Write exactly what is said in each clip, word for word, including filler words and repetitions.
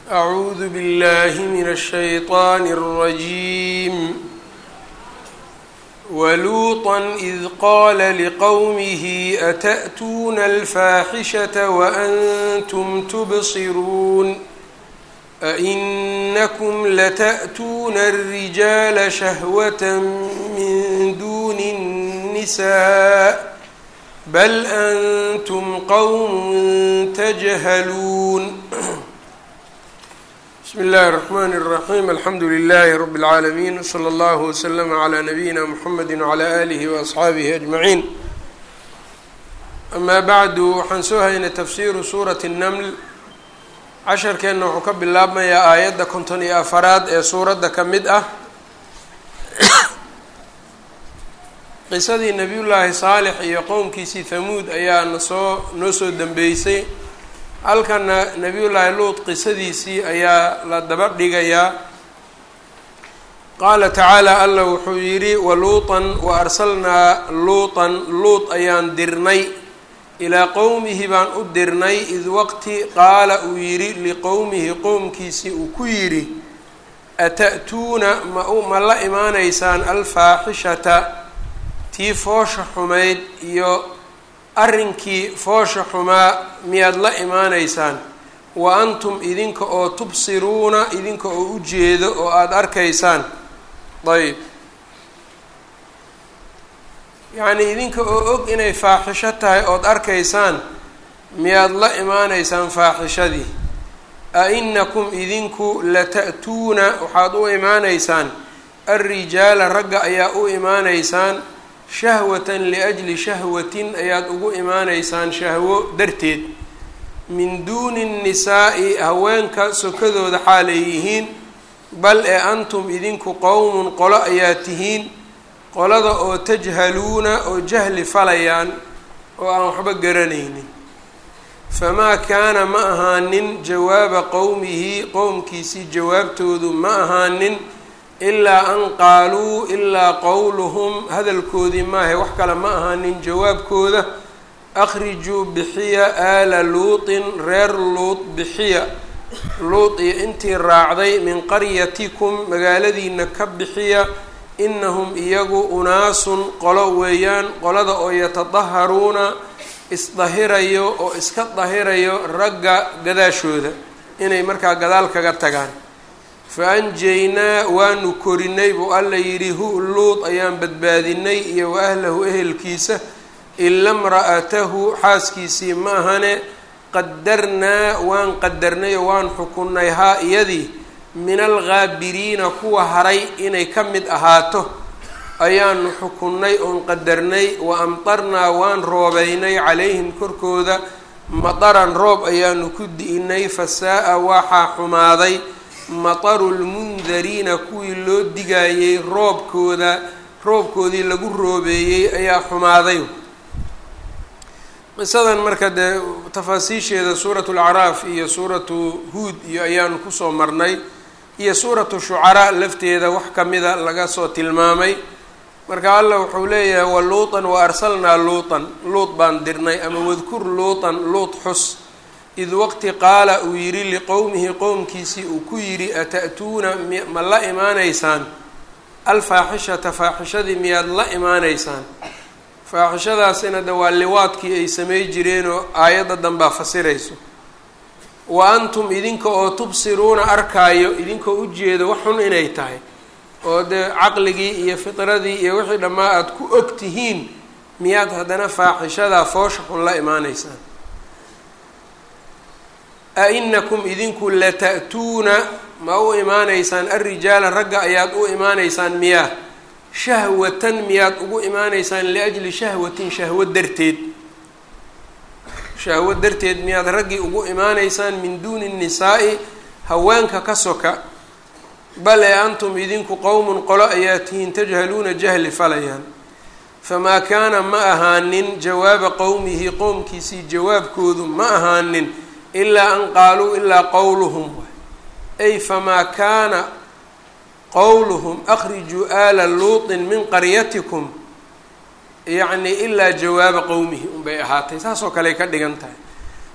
أعوذ بالله من الشيطان الرجيم ولوطا إذ قال لقومه أتأتون الفاحشة وأنتم تبصرون أئنكم لتأتون الرجال شهوة من دون النساء بل أنتم قوم تجهلون بسم الله الرحمن الرحيم الحمد لله رب العالمين وصلى الله وسلم على نبينا محمد وعلى آله وأصحaabihi أجمعين أما بعد waxaan soo haynay tafsiru suuraة النمl casharkeenna wuxuu ka bilaabmayaa aayadda konton iyo afaraad ee suuradda ka mid ah qisadii nebiyullaahi saalix iyo qowmkiisii hamuud ayaa nasoo noo soo dambeysay halkana nebiyullaahi luut qisadiisii ayaa la daba dhigayaa qaala tacaala alla wuxuu yidhi waluutan wa arsalnaa luutan luut ayaan dirnay ilaa qowmihi baan u dirnay id waqti qaala uu yidhi liqowmihi qowmkiisii uu ku yidhi ata'tuuna ma ma la imaanaysaan alfaaxishata tii foosha xumayd iyo arrinkii foosha xumaa miyaad la imaanaysaan wa antum idinka oo tubsiruuna idinka oo u jeedo oo aada arkaysaan ayb yacnii idinka oo og inay faaxisho tahay ood arkaysaan miyaad la imaanaysaan faaxishadii a inakum idinku lata'tuuna waxaad u imaanaysaan alrijaala ragga ayaa u imaanaysaan shahwatan liajli shahwatin ayaad ugu imaanaysaan shahwo darteed min duuni nnisaa'i haweenka sokadooda xaalay yihiin bal ee antum idinku qowmun qolo ayaa tihiin qolada oo tajhaluuna oo jahli falayaan oo aan waxba garanaynin famaa kaana ma ahaanin jawaaba qowmihi qowmkiisii jawaabtoodu ma ahaanin ilaa an qaaluu ilaa qowluhum hadalkoodii maahay wax kale ma ahaanin jawaabkooda akhrijuu bixiya aala luutin reer luut bixiya luut iyo intii raacday min qaryatikum magaaladiina ka bixiya inahum iyagu unaasun qolo weeyaan qolada oo yatadaharuuna isdahirayo oo iska dahirayo ragga gadaashooda inay markaa gadaal kaga tagaan fa anjaynaa waanu korinay buu alla yidhi hu luut ayaan badbaadinay iyo wa ahlahu ehelkiisa ila mra'atahu xaaskiisii ma ahane qadarnaa waan qadarnay oo waan xukunnay haa iyadii min alghaabiriina kuwa haray inay ka mid ahaato ayaanu xukunnay oon qadarnay wa amtarnaa waan roobeynay calayhim korkooda mataran roob ayaanu ku di'inay fasaa-a waxaa xumaaday mataru lmundariina kuwii loo digaayey roobkooda roobkoodii lagu roobeeyey ayaa xumaaday qisadan marka dee tafaasiisheeda suuratu lacraaf iyo suuratu huud iyo ayaanu kusoo marnay iyo suuratu shucaraa lafteeda wax kamida laga soo tilmaamay marka alla wuxuu leeyahay wa luutan wa arsalnaa luutan luut baan dirnay ama wadkur luutan luut xus id waqti qaala uu yidhi liqowmihi qowmkiisii uu ku yidhi ata'tuuna ma la imaanaysaan alfaaxishata faaxishadii miyaad la imaanaysaan faaxishadaasina de waa liwaadkii ay samay jireenoo aayadda danbaa fasirayso wa antum idinka oo tubsiruuna arkaayo idinkoo ujeedo wax xun inay tahay oo dee caqligii iyo fitradii iyo wixii dhammaa aada ku og tihiin miyaad haddana faaxishadaa foosha xun la imaanaysaan a inakum idinku lata'tuuna ma u imaanaysaan alrijaala ragga ayaad u imaanaysaan miyaa shahwatan miyaad ugu imaanaysaan liajli shahwatin shahwo darteed shahwo darteed miyaad raggii ugu imaanaysaan min duuni nnisaa'i haweenka ka soka bal ee antum idinku qowmun qolo ayaa tihiin tajhaluuna jahli falayaan famaa kaana ma ahaanin jawaaba qowmihi qowmkiisii jawaabkoodu ma ahaanin ilaa an qaaluu ilaa qowluhum ay famaa kaana qowluhum akhrijuu aala luutin min qaryatikum yacni ilaa jawaaba qowmihi unbay ahaatay saasoo kaley ka dhigan tahay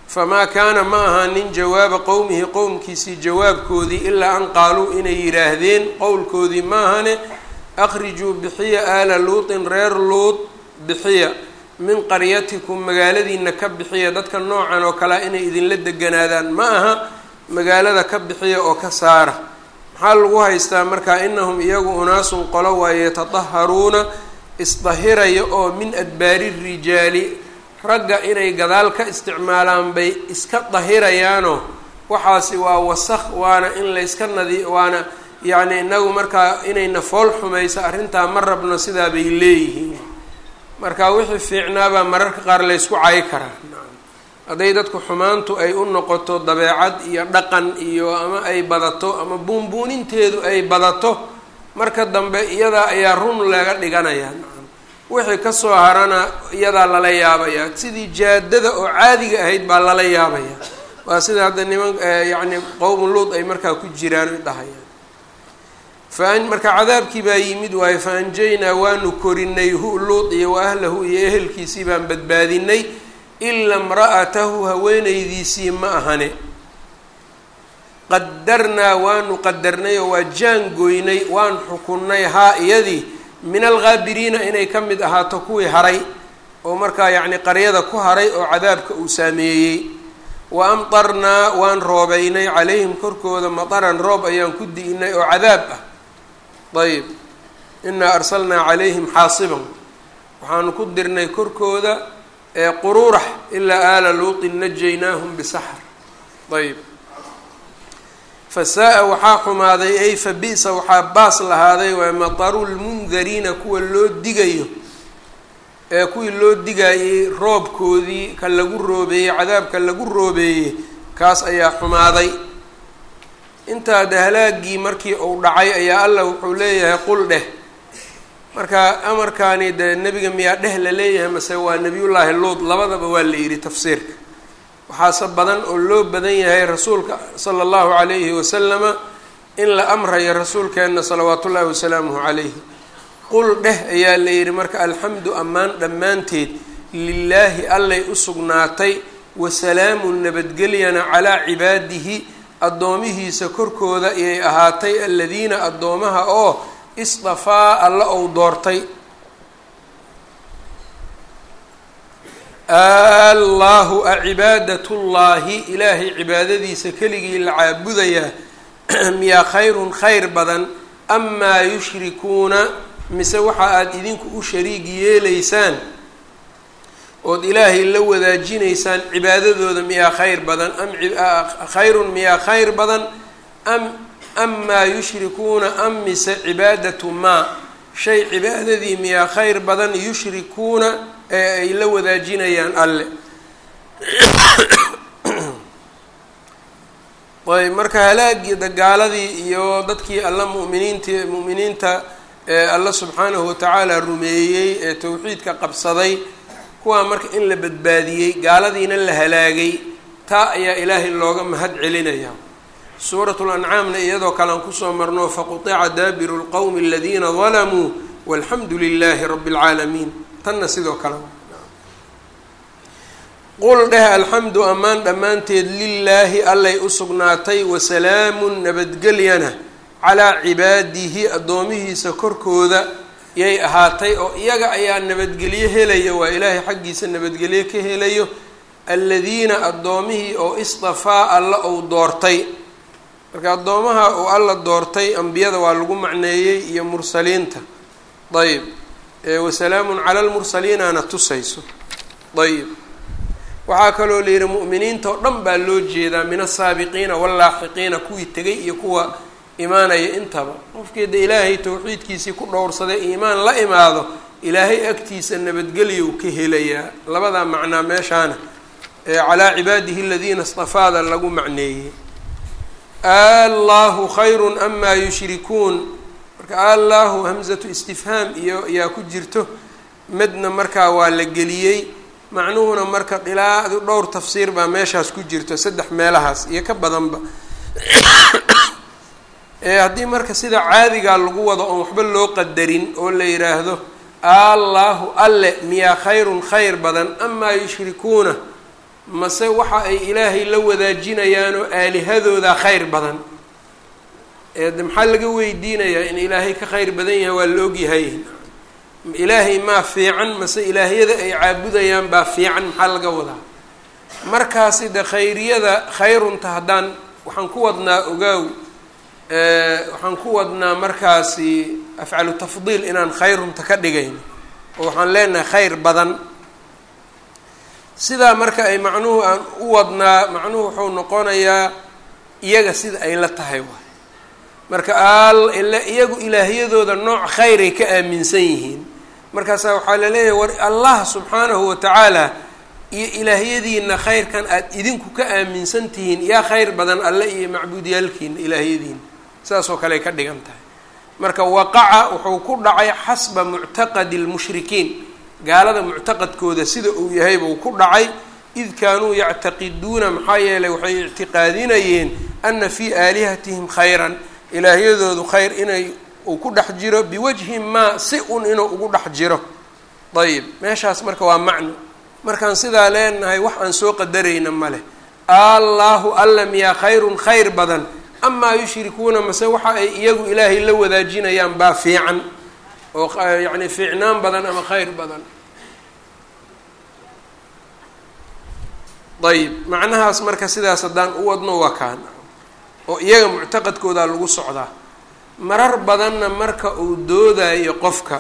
famaa kaana ma ahaanin jawaaba qowmihi qowmkiisii jawaabkoodii ilaa an qaaluu inay yidhaahdeen qowlkoodii ma ahane akhrijuu bixiya aala luutin reer luut bixiya min qaryatikum magaaladiina ka bixiya dadka noocan oo kalea inay idinla deganaadaan ma aha magaalada ka bixiya oo ka saara maxaa lagu haystaa markaa inahum iyagu unaasun qolo waaye yatadaharuuna isdahiraya oo min adbaari rijaali ragga inay gadaal ka isticmaalaan bay iska dahirayaanoo waxaasi waa wasakh waana in layska nadi waana yacni inagu markaa inayna fool xumayso arrintaa ma rabno sidaa bay leeyihiin marka wixii fiicnaabaa mararka qaar laysku cayi karaa hadday dadku xumaantu ay u noqoto dabeecad iyo dhaqan iyo ama ay badato ama buunbuuninteedu ay badato marka dambe iyadaa ayaa run laga dhiganayaa wixii kasoo harana iyadaa lala yaabayaa sidii jaadada oo caadiga ahayd baa lala yaabayaa waa sida hadda niman yacni qowmu luud ay markaa ku jiraan ay dhahayaan fa marka cadaabkii baa yimid waayo fa anjaynaa waanu korinay hu luud iyo wa ahlahu iyo ehelkiisii baan badbaadinay ila imra'atahu haweenaydiisii ma ahane qadarnaa waanu qadarnay oo waa jaangoynay waan xukunnay haa iyadii min alghaabiriina inay ka mid ahaato kuwii haray oo markaa yacni qaryada ku haray oo cadaabka uu saameeyey wa amtarnaa waan roobeynay calayhim korkooda mataran roob ayaan ku di'inay oo cadaab ah ayb inaa arsalnaa calayhim xaasiban waxaanu ku dirnay korkooda ee quruurax ilaa aala luutin najaynaahum bisaxr ayb fasaa-a waxaa xumaaday ay fa bi-sa waxaa baas lahaaday waa mataru lmundariina kuwa loo digayo ee kuwii loo digaayey roobkoodii ka lagu roobeeyey cadaabka lagu roobeeyey kaas ayaa xumaaday intaa de halaagii markii uu dhacay ayaa allah wuxuu leeyahay qul dheh marka amarkaani dee nebiga miyaa dheh la leeyahay mase waa nebiyullaahi luud labadaba waa la yidhi tafsiirka waxaase badan oo loo badan yahay rasuulka sala allahu calayhi wasalama in la amrayo rasuulkeenna salawaatu ullaahi wasalaamuhu calayhi qul dheh ayaa la yidhi marka alxamdu ammaan dhammaanteed lilaahi allay u sugnaatay wasalaamu nabadgelyana calaa cibaadihi addoomihiisa korkooda ayay ahaatay aladiina addoomaha oo isdafaa alla ou doortay allahu acibaadatullaahi ilaahay cibaadadiisa keligii la caabudayaa miyaa khayrun khayr badan amaa yushrikuuna mise waxa aada idinku u shariig yeelaysaan ood ilaahay la wadaajinaysaan cibaadadooda miyaa khayr badan am khayrun miyaa khayr badan am amaa yushrikuuna am mise cibaadatu maa shay cibaadadii miyaa khayr badan yushrikuuna ee ay la wadaajinayaan alle ayb marka halaagii dagaaladii iyo dadkii alla muminiinti mu'miniinta ee alla subxaanahu watacaala rumeeyey ee towxiidka qabsaday kuwaa marka in la badbaadiyey gaaladiina la halaagay taa ayaa ilaahay looga mahad celinaya suuratu lancaamna iyadoo kale aan kusoo marno faqutica daabiru lqowmi aladiina dalamuu walxamdu lilaahi rabbi اlcaalamiin tanna sidoo kale qul dheh alxamdu ammaan dhammaanteed lilaahi allay u sugnaatay wasalaamun nabadgelyana calaa cibaadihi addoomihiisa korkooda yay ahaatay oo iyaga ayaa nabadgelyo helaya waa ilaahay xaggiisa nabadgelyo ka helayo aladiina addoomihii oo istafaa alla ou doortay marka addoomaha uu alla doortay ambiyada waa lagu macneeyey iyo mursaliinta ayb wasalaamun cala lmursaliinaana tusayso ayb waxaa kaloo la yihi mu'miniinta oo dhan baa loo jeedaa min asaabiqiina wallaaxiqiina kuwii tegay iyo kuwa imaanaya intaba qofkeeda ilaahay towxiidkiisii ku dhowrsaday iimaan la imaado ilaahay agtiisa nabadgelyow ka helayaa labadaa macnaa meeshaana ee calaa cibaadihi aladiina istafaada lagu macneeyey allahu khayrun amaa yushrikuun marka allahu hamzatu istifhaam iyo ayaa ku jirto midna markaa waa la geliyey macnuhuna marka ilaa dhowr tafsiir baa meeshaas ku jirto saddex meelahaas iyo ka badanba ee haddii marka sida caadigaa lagu wado oon waxba loo qadarin oo la yidhaahdo allahu alle miyaa khayrun khayr badan amaa yushrikuuna mase waxa ay ilaahay la wadaajinayaanoo aalihadooda khayr badan eede maxaa laga weydiinayaa in ilaahay ka khayr badan yahay waa la ogyahay ilaahay maa fiican mase ilaahyada ay caabudayaan baa fiican maxaa laga wadaa markaasi de khayriyada khayrunta haddaan waxaan ku wadnaa ogaaw waxaan ku wadnaa markaasi afcalu tafdiil inaan khayrunta ka dhigayno oo waxaan leenahay khayr badan sidaa marka ay macnuhu aan u wadnaa macnuhu wuxuu noqonayaa iyaga sida ay la tahay waay marka al ila iyagu ilaahyadooda nooc khayray ka aaminsan yihiin markaasaa waxaa la leeyahay war allah subxaanahu watacaala iyo ilaahyadiina khayrkan aada idinku ka aaminsan tihiin yaa khayr badan alle iyo macbuudiyaalkiina ilaahyadiina saas oo kale ay ka dhigan tahay marka waqaca wuxuu ku dhacay xasba muctaqadi lmushrikiin gaalada muctaqadkooda sida uu yahay buu ku dhacay id kaanuu yactaqiduuna maxaa yeelay waxay ictiqaadinayeen ana fii aalihatihim khayran ilaahyadoodu khayr inay uu ku dhex jiro biwajhin maa si un inuu ugu dhex jiro ayib meeshaas marka waa macno markaan sidaa leenahay wax aan soo qadarayna ma leh allaahu alla miyaa khayrun khayr badan amaa yushrikuuna mase waxa ay iyagu ilaahay la wadaajinayaan baa fiican oo yacni fiicnaan badan ama khayr badan ayib macnahaas marka sidaas haddaan u wadno waa kaan oo iyaga muctaqadkoodaa lagu socdaa marar badanna marka uu doodayo qofka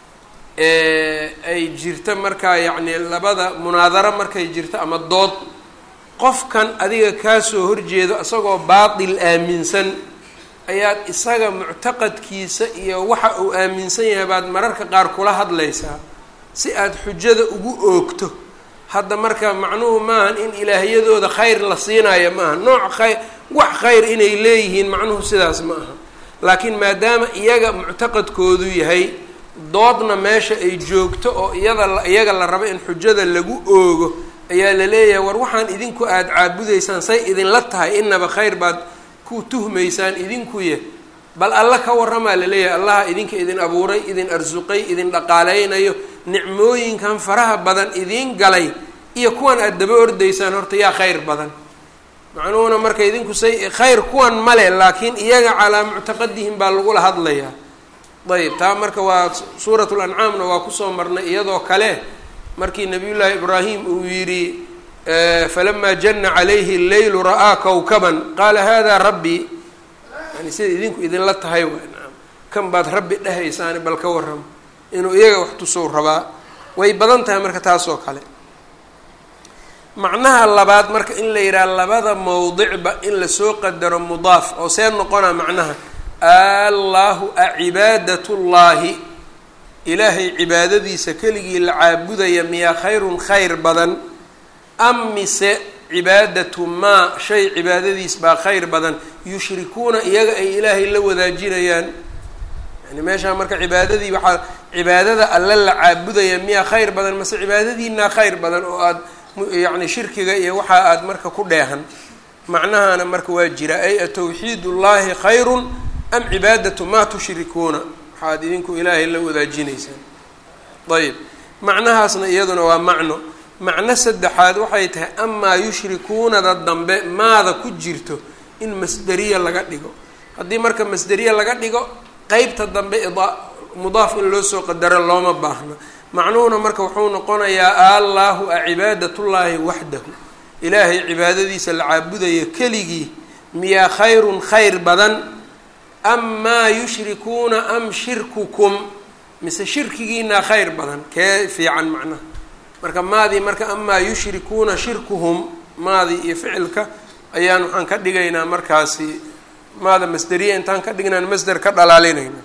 ay jirta markaa yacni labada munaadaro markay jirto ama dood qofkan adiga kaasoo horjeedo isagoo baatil aaminsan ayaad isaga muctaqadkiisa iyo waxa uu aaminsan yahay baad mararka qaar kula hadlaysaa si aada xujada ugu oogto hadda marka macnuhu maahan in ilaahyadooda khayr la siinayo maaha nooc khayr wax khayr inay leeyihiin macnuhu sidaas ma aha laakiin maadaama iyaga muctaqadkoodu yahay doodna meesha ay joogto oo iyada iyaga la rabo in xujada lagu oogo ayaa la leeyahay war waxaan idinku aada caabudaysaan say idinla tahay inaba khayr baad ku tuhmaysaan idinkuye bal alla ka warramaa la leeyahay allaha idinka idin abuuray idin arsuqay idin dhaqaaleynayo nicmooyinkan faraha badan idin galay iyo kuwan aada daba ordaysaan horta yaa khayr badan macnuhuna marka idinku say khayr kuwan male laakiin iyaga calaa muctaqadihim baa lagula hadlayaa ayb taa marka waa suuratu lancaamna waa kusoo marnay iyadoo kale markii nabiyullaahi ibraahim uu yidhi falamaa jana calayhi leylu ra'aa kawkaban qaala hada rabbii yani sida idinku idinla tahay waay naam kan baad rabbi dhehaysaani bal ka warramo inuu iyaga wax tusou rabaa way badan tahay marka taas oo kale macnaha labaad marka in la yidhaha labada mowdicba in lasoo qadaro mudaaf oo see noqonaa macnaha allaahu acibaadatullaahi ilaahay cibaadadiisa keligii la caabudaya miyaa khayrun khayr badan am mise cibaadatu maa shay cibaadadiis baa khayr badan yushrikuuna iyaga ay ilaahay la wadaajinayaan yani meeshaa marka cibaadadii waxaa cibaadada alle la caabudaya miyaa khayr badan mase cibaadadiinaa khayr badan oo aada yacni shirkiga iyo waxaa aada marka ku dheehan macnahana marka waa jira ay atawxiid ullaahi khayrun am cibaadatu maa tushrikuuna waxaad idinku ilaahay la wadaajinaysaan ayb macnahaasna iyaduna waa macno macno saddexaad waxay tahay amaa yushrikuunada dambe maada ku jirto in masderiya laga dhigo haddii marka masderiya laga dhigo qeybta dambe ida mudaaf in loo soo qadaro looma baahna macnuhuna marka wuxuu noqonayaa allaahu acibaadatullaahi waxdahu ilaahay cibaadadiisa la caabudaya keligii miyaa khayrun khayr badan amaa yushrikuuna am shirkukum mise shirkigiinaa khayr badan kee fiican macnaha marka maadii marka amaa yushrikuuna shirkuhum maadii iyo ficilka ayaan waxaan ka dhigaynaa markaasi maada masderiya intaan ka dhignaan masder ka dhalaalinayna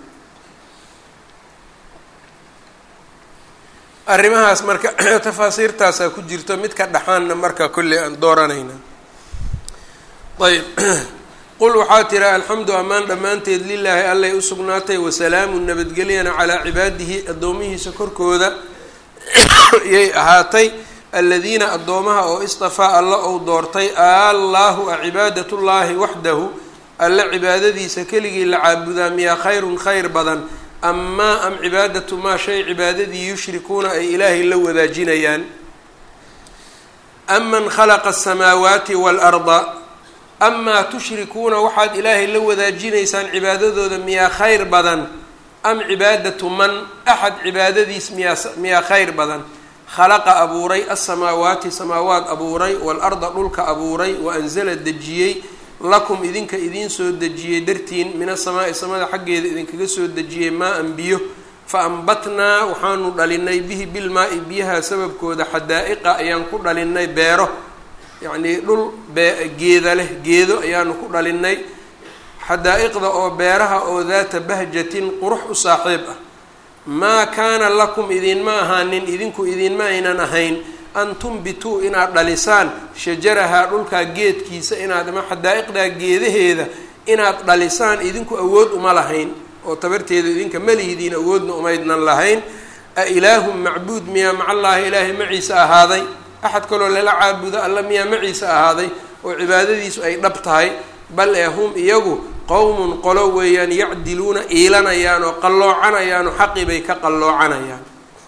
arrimahaas marka tafaasiirtaasaa ku jirto mid ka dhaxaanna marka kolley aan dooranayna ayb qul waxaa tira alxamdu amaan dhammaanteed lilaahi allay u sugnaatay wasalaamu nabadgelyana calaa cibaadihi addoomihiisa korkooda yay ahaatay aladiina addoomaha oo istafaa alla ou doortay allaahu acibaadatullaahi waxdahu alla cibaadadiisa keligii la caabudaa miyaa khayrun khayr badan amaa am cibaadatu maa shay cibaadadii yushrikuuna ay ilaahay la wadaajinayaan aman khalaqa asamaawaati waalarda amaa tushrikuuna waxaad ilaahay la wadaajinaysaan cibaadadooda miyaa khayr badan am cibaadatu man axad cibaadadiis miyaa miyaa khayr badan khalaqa abuuray asamaawaati samaawaad abuuray waalarda dhulka abuuray wa anzala dejiyey lakum idinka idiin soo dejiyey dartiin min asamaa'i samada xaggeeda idinkaga soo dejiyey maa-an biyo fa ambatnaa waxaanu dhalinay bihi bilmaa-i biyaha sababkooda xadaa'iqa ayaan ku dhalinay beero yacnii dhul bee geeda leh geedo ayaanu ku dhalinay xadaa'iqda oo beeraha oo daata bahjatin qurux u saaxiib ah maa kaana lakum idinma ahaanin idinku idinma aynan ahayn an tumbituu inaad dhalisaan shajarahaa dhulkaa geedkiisa inaad ama xadaa'iqdaa geedaheeda inaad dhalisaan idinku awood uma lahayn oo tabarteeda idinka malihidiin awoodna umaydnan lahayn a ilaahum macbuud miyaa macallaahi ilaahay maciisa ahaaday axad kaloo lala caabudo alla miyaa maciisa ahaaday oo cibaadadiisu ay dhab tahay bal ee hum iyagu qowmun qolo weeyaan yacdiluuna iilanayaan oo qalloocanayaan oo xaqii bay ka qalloocanayaan.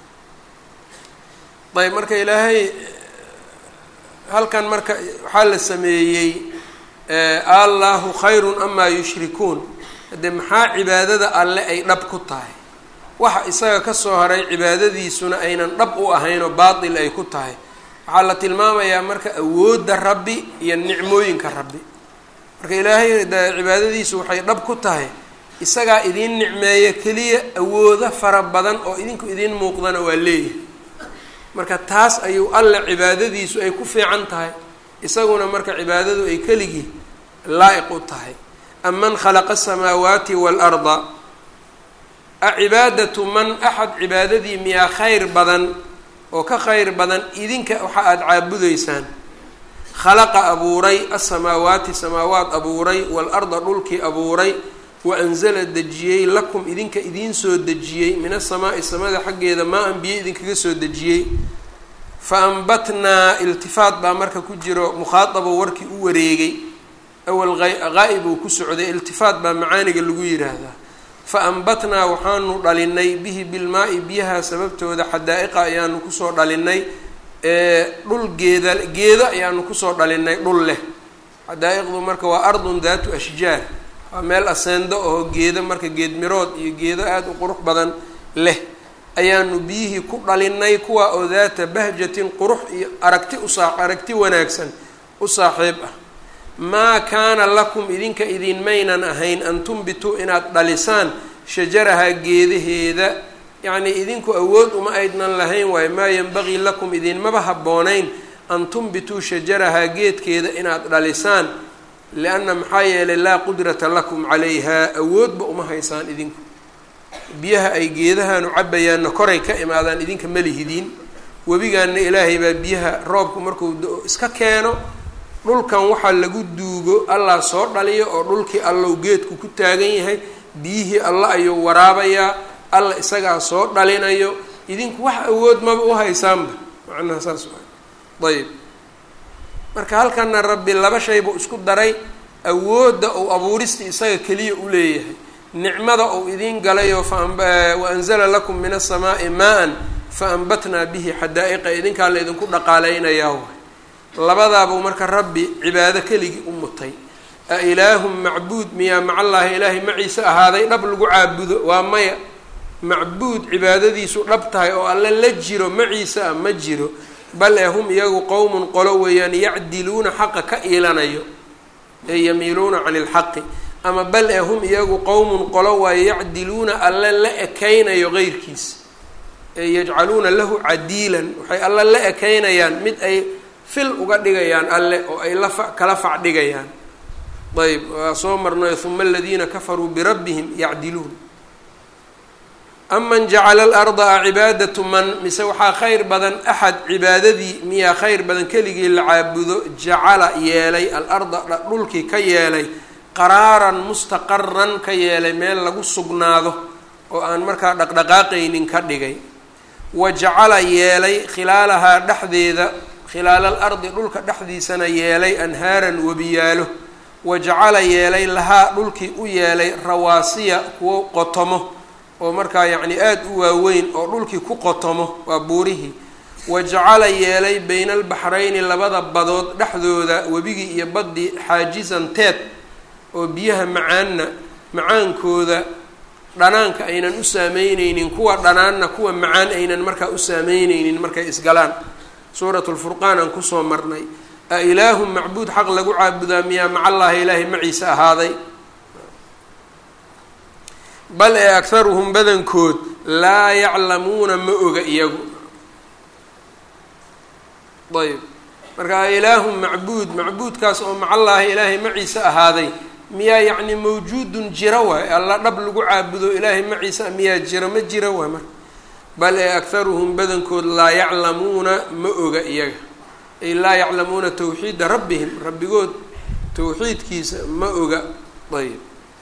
ayb marka ilaahay halkan marka waxaa la sameeyey allahu khayrun amaa yushrikuun haddee maxaa cibaadada alle ay dhab ku tahay waxa isaga kasoo haray cibaadadiisuna aynan dhab u ahayn oo baatil ay ku tahay waxaa la tilmaamayaa marka awoodda rabbi iyo nicmooyinka rabbi marka ilaahay de cibaadadiisu waxay dhab ku tahay isagaa idiin nicmeeya keliya awoodo fara badan oo idinku idiin muuqdana waa leeyahay marka taas ayuu alle cibaadadiisu ay ku fiican tahay isaguna marka cibaadadu ay keligii laa-iq u tahay aman khalaqa asamaawaati waalarda a cibaadatu man axad cibaadadii miyaa khayr badan oo ka khayr badan idinka waxa aada caabudaysaan khalaqa abuuray asamaawaati samaawaad abuuray waalarda dhulkii abuuray wa anzala dejiyey lakum idinka idiin soo dejiyey min asamaa'i samada xaggeeda maa-an biyo idinkaga soo dejiyey fa ambatnaa iltifaat baa marka ku jiro mukhaadabo warkii u wareegay awal gaa-ib uu ku socday iltifaat baa macaaniga lagu yiraahdaa fa ambatnaa waxaanu dhalinay bihi bilmaa-i biyaha sababtooda xadaa'iqa ayaanu kusoo dhalinay dhul geeda geedo ayaanu kusoo dhalinay dhul leh xadaa'iqdu marka waa ardun daatu ashjaar waa meel aseendo oo geedo marka geed mirood iyo geedo aada u qurux badan leh ayaanu biyihii ku dhalinay kuwa oo daata bahjatin qurux iyo aragti usaa aragti wanaagsan u saaxiib ah maa kaana lakum idinka idin maynan ahayn an tumbituu inaad dhalisaan shajaraha geedaheeda yacnii idinku awood uma aydnan lahayn waayo maa yanbagii lakum idinmaba habboonayn an tumbituu shajaraha geedkeeda inaad dhalisaan lianna maxaa yeelay laa qudrata lakum calayha awoodba uma haysaan idinku biyaha ay geedahanu cabayaanna koray ka imaadaan idinka malihidiin webigaanna ilaahay baa biyaha roobku markuu do- iska keeno dhulkan waxaa lagu duugo allah soo dhaliyo oo dhulkii allow geedku ku taagan yahay biyihii alla ayuu waraabayaa alla isagaa soo dhalinayo idinku wax awood maba u haysaanba macnaha saas waa ayb marka halkana rabbi laba shay buu isku daray awoodda uu abuurista isaga keliya u leeyahay nicmada uu idiin galayo wa anzala lakum min asamaa'i maa-an fa ambatnaa bihi xadaa'iqa idinkaa la idinku dhaqaaleynayaa waay labadaabuu marka rabbi cibaado keligii u mutay a ilaahum macbuud miyaa macallaahi ilaahay maciise ahaaday dhab lagu caabudo waa maya macbuud cibaadadiisu dhab tahay oo alle la jiro maciise ah ma jiro bal ee hum iyagu qowmun qolo weeyaan yacdiluuna xaqa ka iilanayo ee yamiiluuna cani ilxaqi ama bal ee hum iyagu qowmun qolo waayo yacdiluuna alle la ekaynayo qeyrkiisa ee yajcaluuna lahu cadiilan waxay alle la ekaynayaan mid ay fil uga dhigayaan alle oo ay la fa kala fac dhigayaan ayb waa soo marnay huma aladiina kafaruu birabbihim yacdiluun aman jacala alarda a cibaadatu man mise waxaa khayr badan axad cibaadadii miyaa khayr badan keligii la caabudo jacala yeelay alarda dhulkii ka yeelay qaraaran mustaqaran ka yeelay meel lagu sugnaado oo aan markaa dhaqdhaqaaqaynin ka dhigay wa jacala yeelay khilaalahaa dhexdeeda khilaala alardi dhulka dhexdiisana yeelay anhaaran webiyaalo wa jacala yeelay lahaa dhulkii u yeelay rawaasiya kuwo qotomo oo markaa yacni aada u waaweyn oo dhulkii ku qotomo waa buurihii wajacala yeelay bayna albaxrayni labada badood dhexdooda webigii iyo baddii xaajisan teed oo biyaha macaanna macaankooda dhanaanka aynan u saameyneynin kuwa dhanaanna kuwa macaan aynan markaa u saameyneynin markay isgalaan suuratu lfurqaan aan kusoo marnay a ilaahun macbuud xaq lagu caabudaa miyaa maca allaahi ilaahay maciise ahaaday bal ee akharuhum badankood laa yaclamuuna ma oga iyagu ayb marka a ilaahun macbuud macbuudkaas oo maca allaahi ilaahay maciise ahaaday miyaa yacni mawjuudun jira waay alla dhab lagu caabudo ilaahay maciise miyaa jira ma jira waay marka bal ee akharuhum badankood laa yaclamuuna ma oga iyaga ay laa yaclamuuna tawxiida rabbihim rabbigood tawxiidkiisa ma oga ayb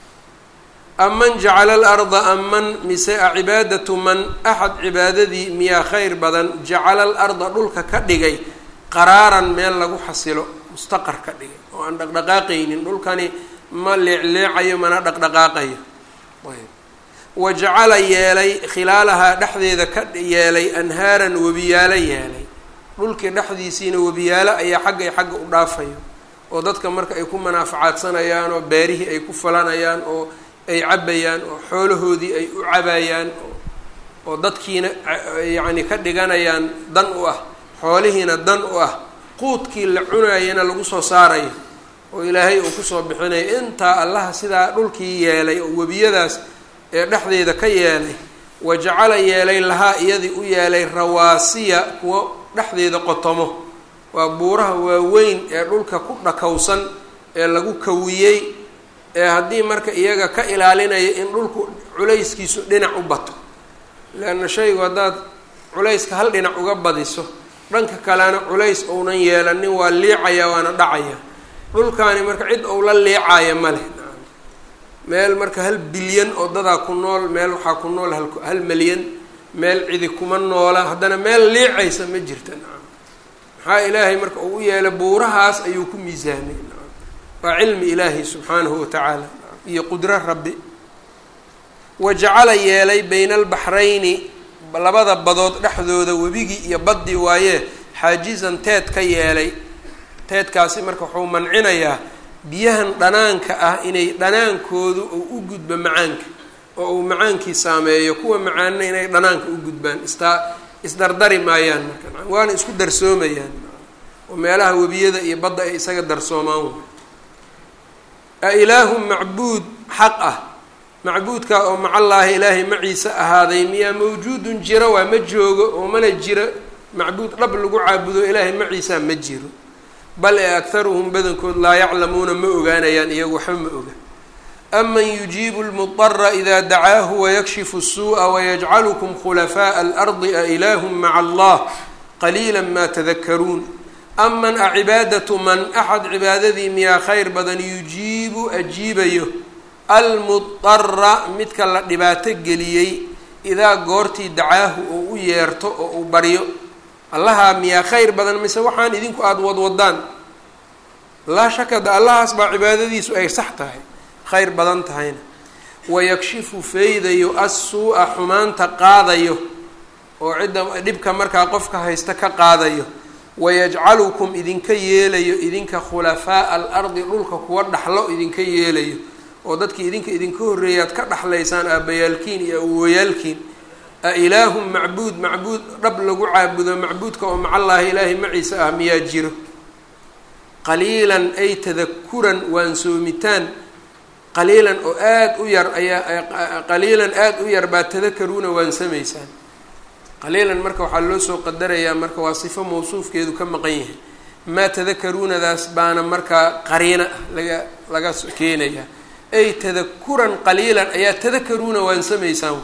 aman jacala alarda aman mise a cibaadatu man axad cibaadadii miyaa khayr badan jacala alarda dhulka ka dhigay qaraaran meel lagu xasilo mustaqar ka dhigay oo aan dhaqdhaqaaqaynin dhulkani ma leecleecayo mana dhaqdhaqaaqayo ayb wa jacala yeelay khilaalahaa dhexdeeda ka yeelay anhaaran webiyaalo yeelay dhulkii dhexdiisiina webiyaalo ayaa xagga i xagga u dhaafayo oo dadka marka ay ku manaafacaadsanayaan oo beerihii ay ku falanayaan oo ay cabayaan oo xoolahoodii ay u cabayaan oo dadkiina yacni ka dhiganayaan dan u ah xoolihiina dan u ah quudkii la cunaayana lagu soo saarayo oo ilaahay uu kusoo bixinayo intaa allaha sidaa dhulkii yeelay oo webiyadaas ee dhexdeeda ka yeelay wa jacala yeelay lahaa iyadii u yeelay rawaasiya kuwa dhexdeeda qotomo waa buuraha waaweyn ee dhulka ku dhakowsan ee lagu kawiyey ee haddii marka iyaga ka ilaalinaya in dhulku culayskiisu dhinac u bato leanna shaygu haddaad culayska hal dhinac uga badiso dhanka kalena culays ounan yeelanin waa liicaya waana dhacaya dhulkaani marka cid ou la liicaya ma leh meel marka hal bilyan oo dadaa ku nool meel waxaa ku nool hal hal milyan meel cidi kuma noola haddana meel liicaysa ma jirta nacam maxaa ilaahay marka uu u yeelay buurahaas ayuu ku miisaamay nacam waa cilmi ilaahi subxaanahu watacaala iyo qudro rabbi wa jacala yeelay bayna albaxrayni labada badood dhexdooda webigii iyo baddii waaye xaajizan teed ka yeelay teedkaasi marka wuxuu mancinayaa biyahan dhanaanka ah inay dhanaankoodu uu u gudbo macaanka oo uu macaankii saameeyo kuwa macaanna inay dhanaanka u gudbaan istaa isdardari maayaan marka waana isku darsoomayaan oo meelaha webiyada iyo badda ay isaga darsoomaan a ilaahun macbuud xaq ah macbuudka oo macallaahi ilaahay maciise ahaaday miyaa mawjuudun jira waa ma joogo oo mana jira macbuud dhab lagu caabudo ilaahay maciisaa ma jiro bal ee akharuhum badankood laa yaclamuuna ma ogaanayaan iyagu waxba ma oga aman yujiibu lmudara idaa dacaahu wayakshifu الsuuءa wayajcalukum khulafaaءa alardi a ilaahum maca allah qaliila ma tadakaruun aman a cibaadatu man axad cibaadadii miyaa khayr badan yujiibu ajiibayo almudara midka la dhibaato geliyey idaa goortii dacaahu oo u yeerto oo uu baryo allahaa miyaa khayr badan mise waxaan idinku aada wadwadaan laa shakada allahaas baa cibaadadiisu ay sax tahay khayr badan tahayna wayakshifu faydayo as-suu-a xumaanta qaadayo oo cidda dhibka markaa qofka haysta ka qaadayo wayajcalukum idinka yeelayo idinka khulafaaءa alardi dhulka kuwa dhaxlo idinka yeelayo oo dadkii idinka idinka horreeyaad ka dhaxlaysaan aabbayaalkiin iyo awooyaalkiin a ilaahun macbuud macbuud dhab lagu caabudo macbuudka oo macallaahi ilaahay maciise ah miyaa jiro qaliilan ay tadakuran waan soomitaan qaliilan oo aada u yar ayaa qaliilan aada u yar baa tadakaruuna waan samaysaan qaliilan marka waxaa loo soo qadarayaa marka waa sifo mawsuufkeedu ka maqan yahay maa tadakaruunadaas baana markaa qariina ah laga laga keenayaa ay tadakuran qaliilan ayaa tadakaruuna waan samaysaan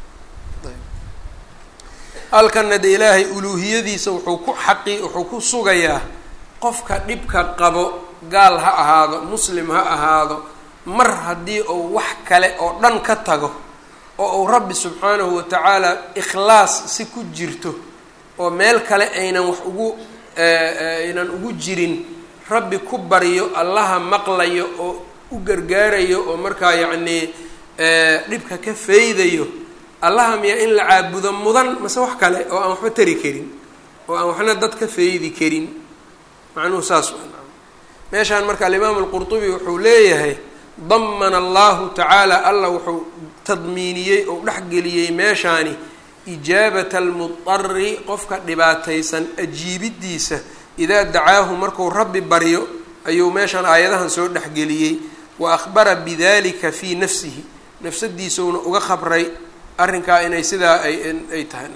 halkana de ilaahay uluuhiyadiisa wuxuu ku xaqi wuxuu ku sugayaa qofka dhibka qabo gaal ha ahaado muslim ha ahaado mar haddii uu wax kale oo dhan ka tago oo uu rabbi subxaanahu watacaala ikhlaas si ku jirto oo meel kale aynan wax ugu aynan ugu jirin rabbi ku baryo allaha maqlayo oo u gargaarayo oo markaa yacnii dhibka ka faydayo allaha miyaa in la caabudo mudan mase wax kale oo aan waxba tari karin oo aan waxna dad ka faydi karin macnuhu saas meeshaan marka alimaam alqurtubi wuxuu leeyahay damana allahu tacaala alla wuxuu tadmiiniyey oo dhexgeliyey meeshaani ijaabata almudari qofka dhibaataysan ajiibidiisa idaa dacaahu marku rabbi baryo ayuu meeshaan aayadahan soo dhexgeliyey wa akhbara bidalika fii nafsihi nafsadiisuna uga khabray arrinkaa inay sidaa ay ay tahay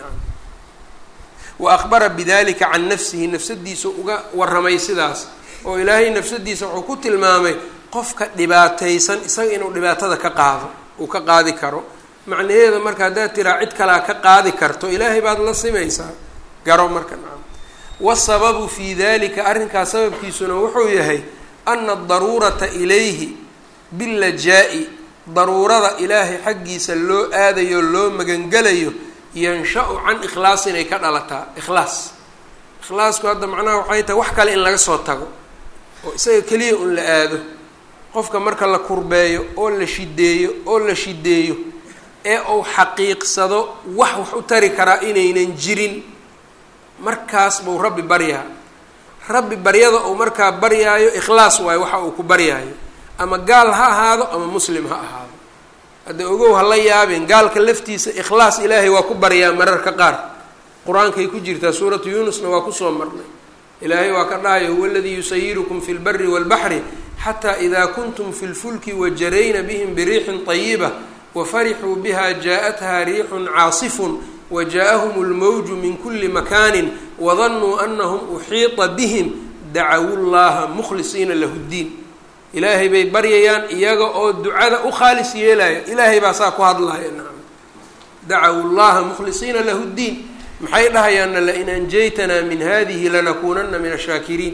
wa akhbara bidalika can nafsihi nafsadiisa uga warramay sidaas oo ilaahay nafsadiisa wuxuu ku tilmaamay qofka dhibaataysan isaga inuu dhibaatada ka qaado uu ka qaadi karo macnaheeda marka haddaad tiraa cid kalaa ka qaadi karto ilaahay baad la simaysaa garo marka nacam wasababu fii dalika arrinkaas sababkiisuna wuxuu yahay ana adaruurata ilayhi billajaa-i daruurada ilaahay xaggiisa loo aadayo loo magangelayo yansha-u can ikhlaas inay ka dhalataa ikhlaas ikhlaasku hadda macnaha waxay tahay wax kale in laga soo tago oo isaga keliya un la aado qofka marka la kurbeeyo oo la shideeyo oo la shideeyo ee uu xaqiiqsado wax wax u tari karaa inaynan jirin markaas buu rabbi baryaa rabbi baryada uu markaa baryaayo ikhlaas waayo waxa uu ku baryaayo ama gaal ha ahaado ama muslim ha ahaado hadda ogow ha la yaabeen gaalka laftiisa ikhlaas ilaahay waa ku baryaa mararka qaar qur-aankay ku jirtaa suuratu yuunusna waa kusoo marnay ilaahay waa ka dhahayo huwa aladii yusayirukum fi lbari walbaxri xataa idaa kuntum fi lfulki wajarayna bihim biriixin طayiba wafarixuu biha jaaءatha riixun caasifun wajaaءahum اlmawju min kuli makani wadanuu anahum uxiiطa bihim dacawu llaha mukhlisiina lahu ddiin ilaahay bay baryayaan iyaga oo ducada u khaalis yeelaya ilaahay baa saa ku hadlaya nacam dacawu llaha mukhlisiina lahu ddiin maxay dhahayaanna lain anjaytanaa min hadihi lanakuunana min ashaakiriin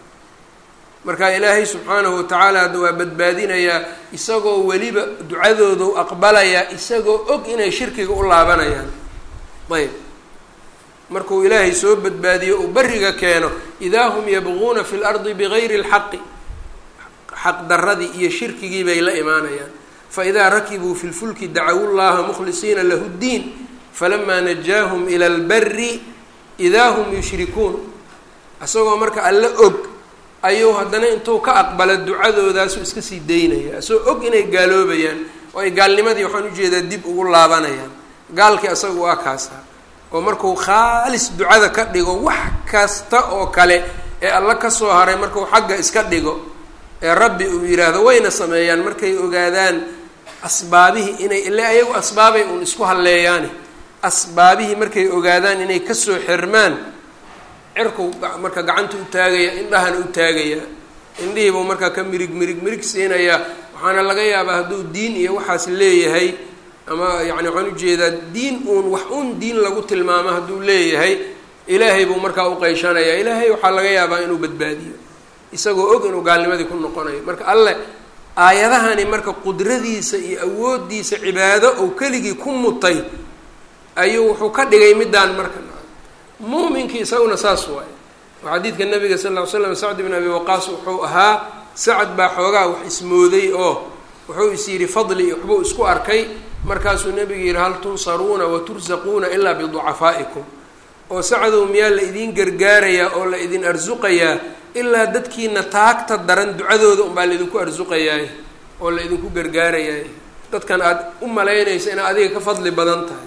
marka ilaahay subxaanahu watacaala hadda waa badbaadinayaa isagoo weliba ducadooda u aqbalayaa isagoo og inay shirkiga u laabanayaan ayb markuu ilaahay soo badbaadiyo uu beriga keeno idaa hum yabquuna fi lardi bigayri اlxaqi xaq daradii iyo shirkigii bay la imaanayaan faidaa rakibuu fi lfulki dacawu llaha mukhlisiina lahu ddiin falamaa najaahum ila albari idaa hum yushrikuun isagoo marka alla og ayuu haddana intuu ka aqbala ducadoodaasuu iska sii daynaya isagoo og inay gaaloobayaan oo ay gaalnimadii waxaan ujeedaa dib ugu laabanayaan gaalkii isaga waa kaasaa oo markuu khaalis ducada ka dhigo wax kasta oo kale ee alla kasoo haray markuu xagga iska dhigo ee rabbi uu yidhaahdo wayna sameeyaan markay ogaadaan asbaabihii inay ile ayagu asbaabay uun isku halleeyaani asbaabihii markay ogaadaan inay kasoo xirmaan cirku marka gacanta u taagaya indhahana u taagaya indhihiibuu markaa ka mirig mirig mirig siinayaa waxaana laga yaabaa hadduu diin iyo waxaas leeyahay ama yacni waxaan ujeedaa diin uun wax uun diin lagu tilmaamo hadduu leeyahay ilaahay buu markaa uqayshanaya ilaahay waxaa laga yaabaa inuu badbaadiyo isagoo og inuu gaalnimadii ku noqonayo marka alle aayadahani marka qudradiisa iyo awooddiisa cibaado ou keligii ku mutay ayuu wuxuu ka dhigay middaan marka muuminkii isaguna saas waaye oo xadiidka nabiga sal lla ly slam sacd bn abi waqaas wuxuu ahaa sacad baa xoogaa wax ismooday oo wuxuu is yidhi fadli waxbuu isku arkay markaasuu nabigu yidhi hal tunsaruuna watursaquuna ilaa biducafaa'ikum oo sacadow miyaa la idin gargaarayaa oo la idin arsuqayaa ilaa dadkiina taagta daran ducadooda unbaa laidinku arsuqayaay oo la idinku gargaarayaay dadkan aada u malaynaysa inaad adiga ka fadli badan tahay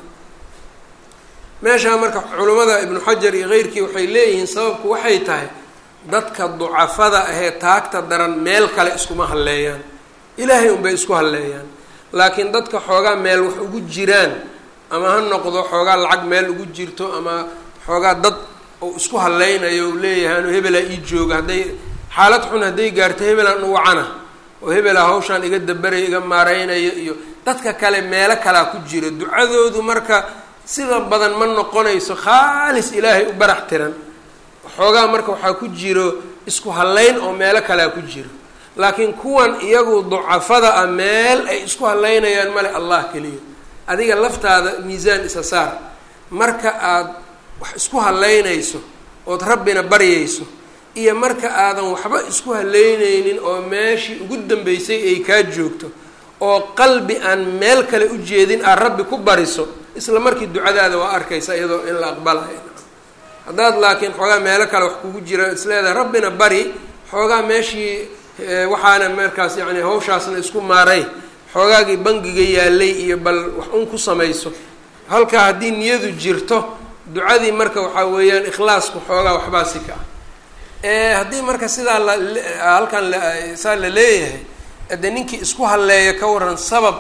meeshaa marka culimmada ibnu xajar iyo keyrkii waxay leeyihiin sababku waxay tahay dadka ducafada ahee taagta daran meel kale iskuma halleeyaan ilaahay unbay isku halleeyaan laakiin dadka xoogaa meel wax ugu jiraan ama ha noqdo xoogaa lacag meel ugu jirto ama xoogaa dad oo isku haleynayo u leeyahay anu hebelaa ii jooga hadday xaalad xun hadday gaarto hebelaan u wacana oo hebelaa hawshaan iga dabaraya iga maareynayo iyo dadka kale meelo kalaa ku jiro ducadoodu marka sida badan ma noqonayso khaalis ilaahay u barax tiran xoogaa marka waxaa ku jiro isku halleyn oo meelo kalea ku jiro laakiin kuwan iyagu ducafada ah meel ay isku halleynayaan male allah keliya adiga laftaada miisaan isa saar marka aada wax isku halleynayso ood rabbina baryayso iyo marka aadan waxba isku halleynaynin oo meeshii ugu dambeysay ay kaa joogto oo qalbi aan meel kale u jeedin aad rabbi ku bariso isla markii ducadaada waa arkaysa iyadoo in la aqbalayo haddaad laakiin xoogaa meelo kale wax kugu jira isleedahay rabbina bari xoogaa meeshii waxaana markaas yacni hawshaasna isku maaray xoogaagii bangiga yaalay iyo bal wax un ku samayso halkaa haddii niyadu jirto ducadii marka waxaa weeyaan ikhlaasku xoogaa waxbaa si ka ah haddii marka sidaa la halkan saa la leeyahay de ninkii isku halleeya ka waran sabab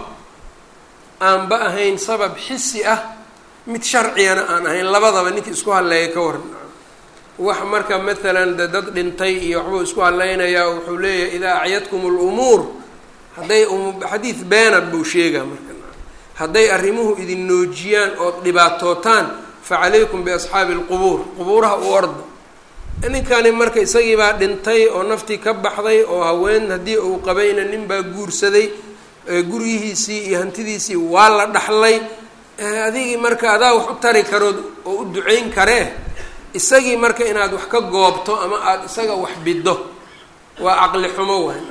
aanba ahayn sabab xisi ah mid sharcigana aan ahayn labadaba ninkii isku halleeya ka waran wax marka maalan de dad dhintay iyo waxbuu isku hallaynayaa wuxuu leeyahay idaa acyadkum lumuur hadday xadiid beena buu sheegaa marka hadday arrimuhu idin noojiyaan ood dhibaatootaan fa calaykum biasxaabi alqubuur qubuuraha u orda ninkani marka isagii baa dhintay oo naftii ka baxday oo haween haddii uu qabayna nin baa guursaday guryihiisii iyo hantidiisii waa la dhaxlay adigii marka adaa wax u tari karood oo u duceyn karee isagii marka inaad wax ka goobto ama aada isaga wax biddo waa caqli xumo waay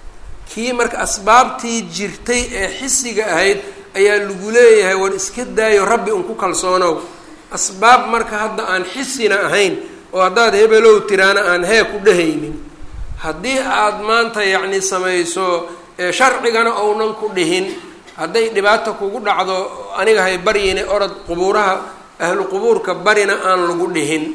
kii marka asbaabtii jirtay ee xisiga ahayd ayaa lagu leeyahay war iska daayo rabbi un ku kalsoonow asbaab marka hadda aan xisina ahayn oo haddaad hebelow tiraana aan hee ku dhehaynin haddii aada maanta yacni samayso sharcigana ounan ku dhihin hadday dhibaato kugu dhacdo aniga hay baryine orod qubuuraha ahlu qubuurka barina aan lagu dhihin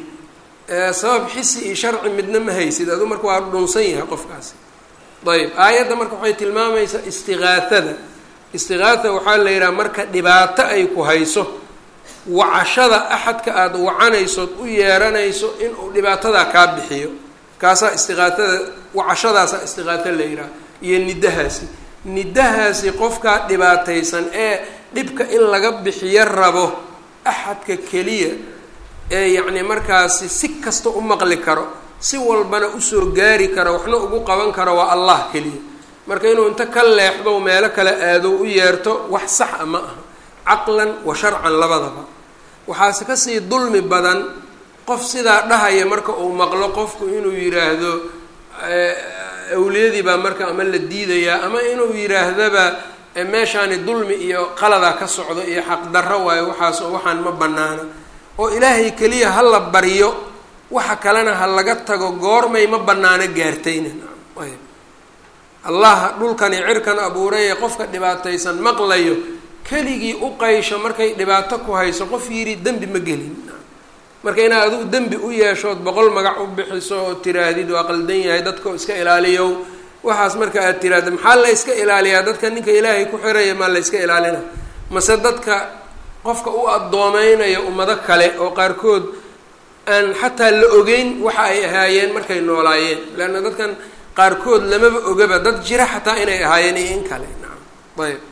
sabab xisi iyo sharci midna ma haysid adu marka waa dhunsan yahay qofkaasi ayb aayadda marka waxay tilmaamaysaa istiqaathada istiqaatha waxaa la yidhaha marka dhibaato ay ku hayso wacashada axadka aada wacanaysood u yeeranayso inuu dhibaatadaa kaa bixiyo kaasaa istiqaatada wacashadaasaa istiqaato la yidhaha iyo nidahaasi nidahaasi qofkaa dhibaataysan ee dhibka in laga bixiyo rabo axadka keliya ee yacni markaasi si kasta u maqli karo si walbana usoo gaari karo waxna ugu qaban karo waa allah keliya marka inuu inta ka leexdo meelo kale aado u yeerto wax sax a ma aha caqlan wa sharcan labadaba waxaase kasii dulmi badan qof sidaa dhahaya marka uu maqlo qofku inuu yidhaahdo awliyadii baa marka ama la diidayaa ama inuu yidhaahdaba meeshaani dulmi iyo qaladaa ka socdo iyo xaqdarro waayo waxaas oo waxaan ma banaana oo ilaahay keliya ha la baryo waxa kalena ha laga tago goormay ma banaano gaartayna allah dhulkani cirkan abuuray ee qofka dhibaataysan maqlayo keligii u qaysho markay dhibaato ku hayso qof yidhi dembi ma gelin marka inaad adigu dembi u yeeshood boqol magac u bixiso oo tiraahdid waa qaldan yahay dadkao iska ilaaliyow waxaas marka aad tiraahda maxaa la yska ilaaliyaa dadka ninka ilaahay ku xiraya maa la yska ilaalina mase dadka qofka u addoomeynaya ummado kale oo qaarkood aan xataa la ogeyn waxa ay ahaayeen markay noolaayeen leanna dadkan qaarkood lamaba ogaba dad jira xataa inay ahaayeen iyo in kale nacam ayb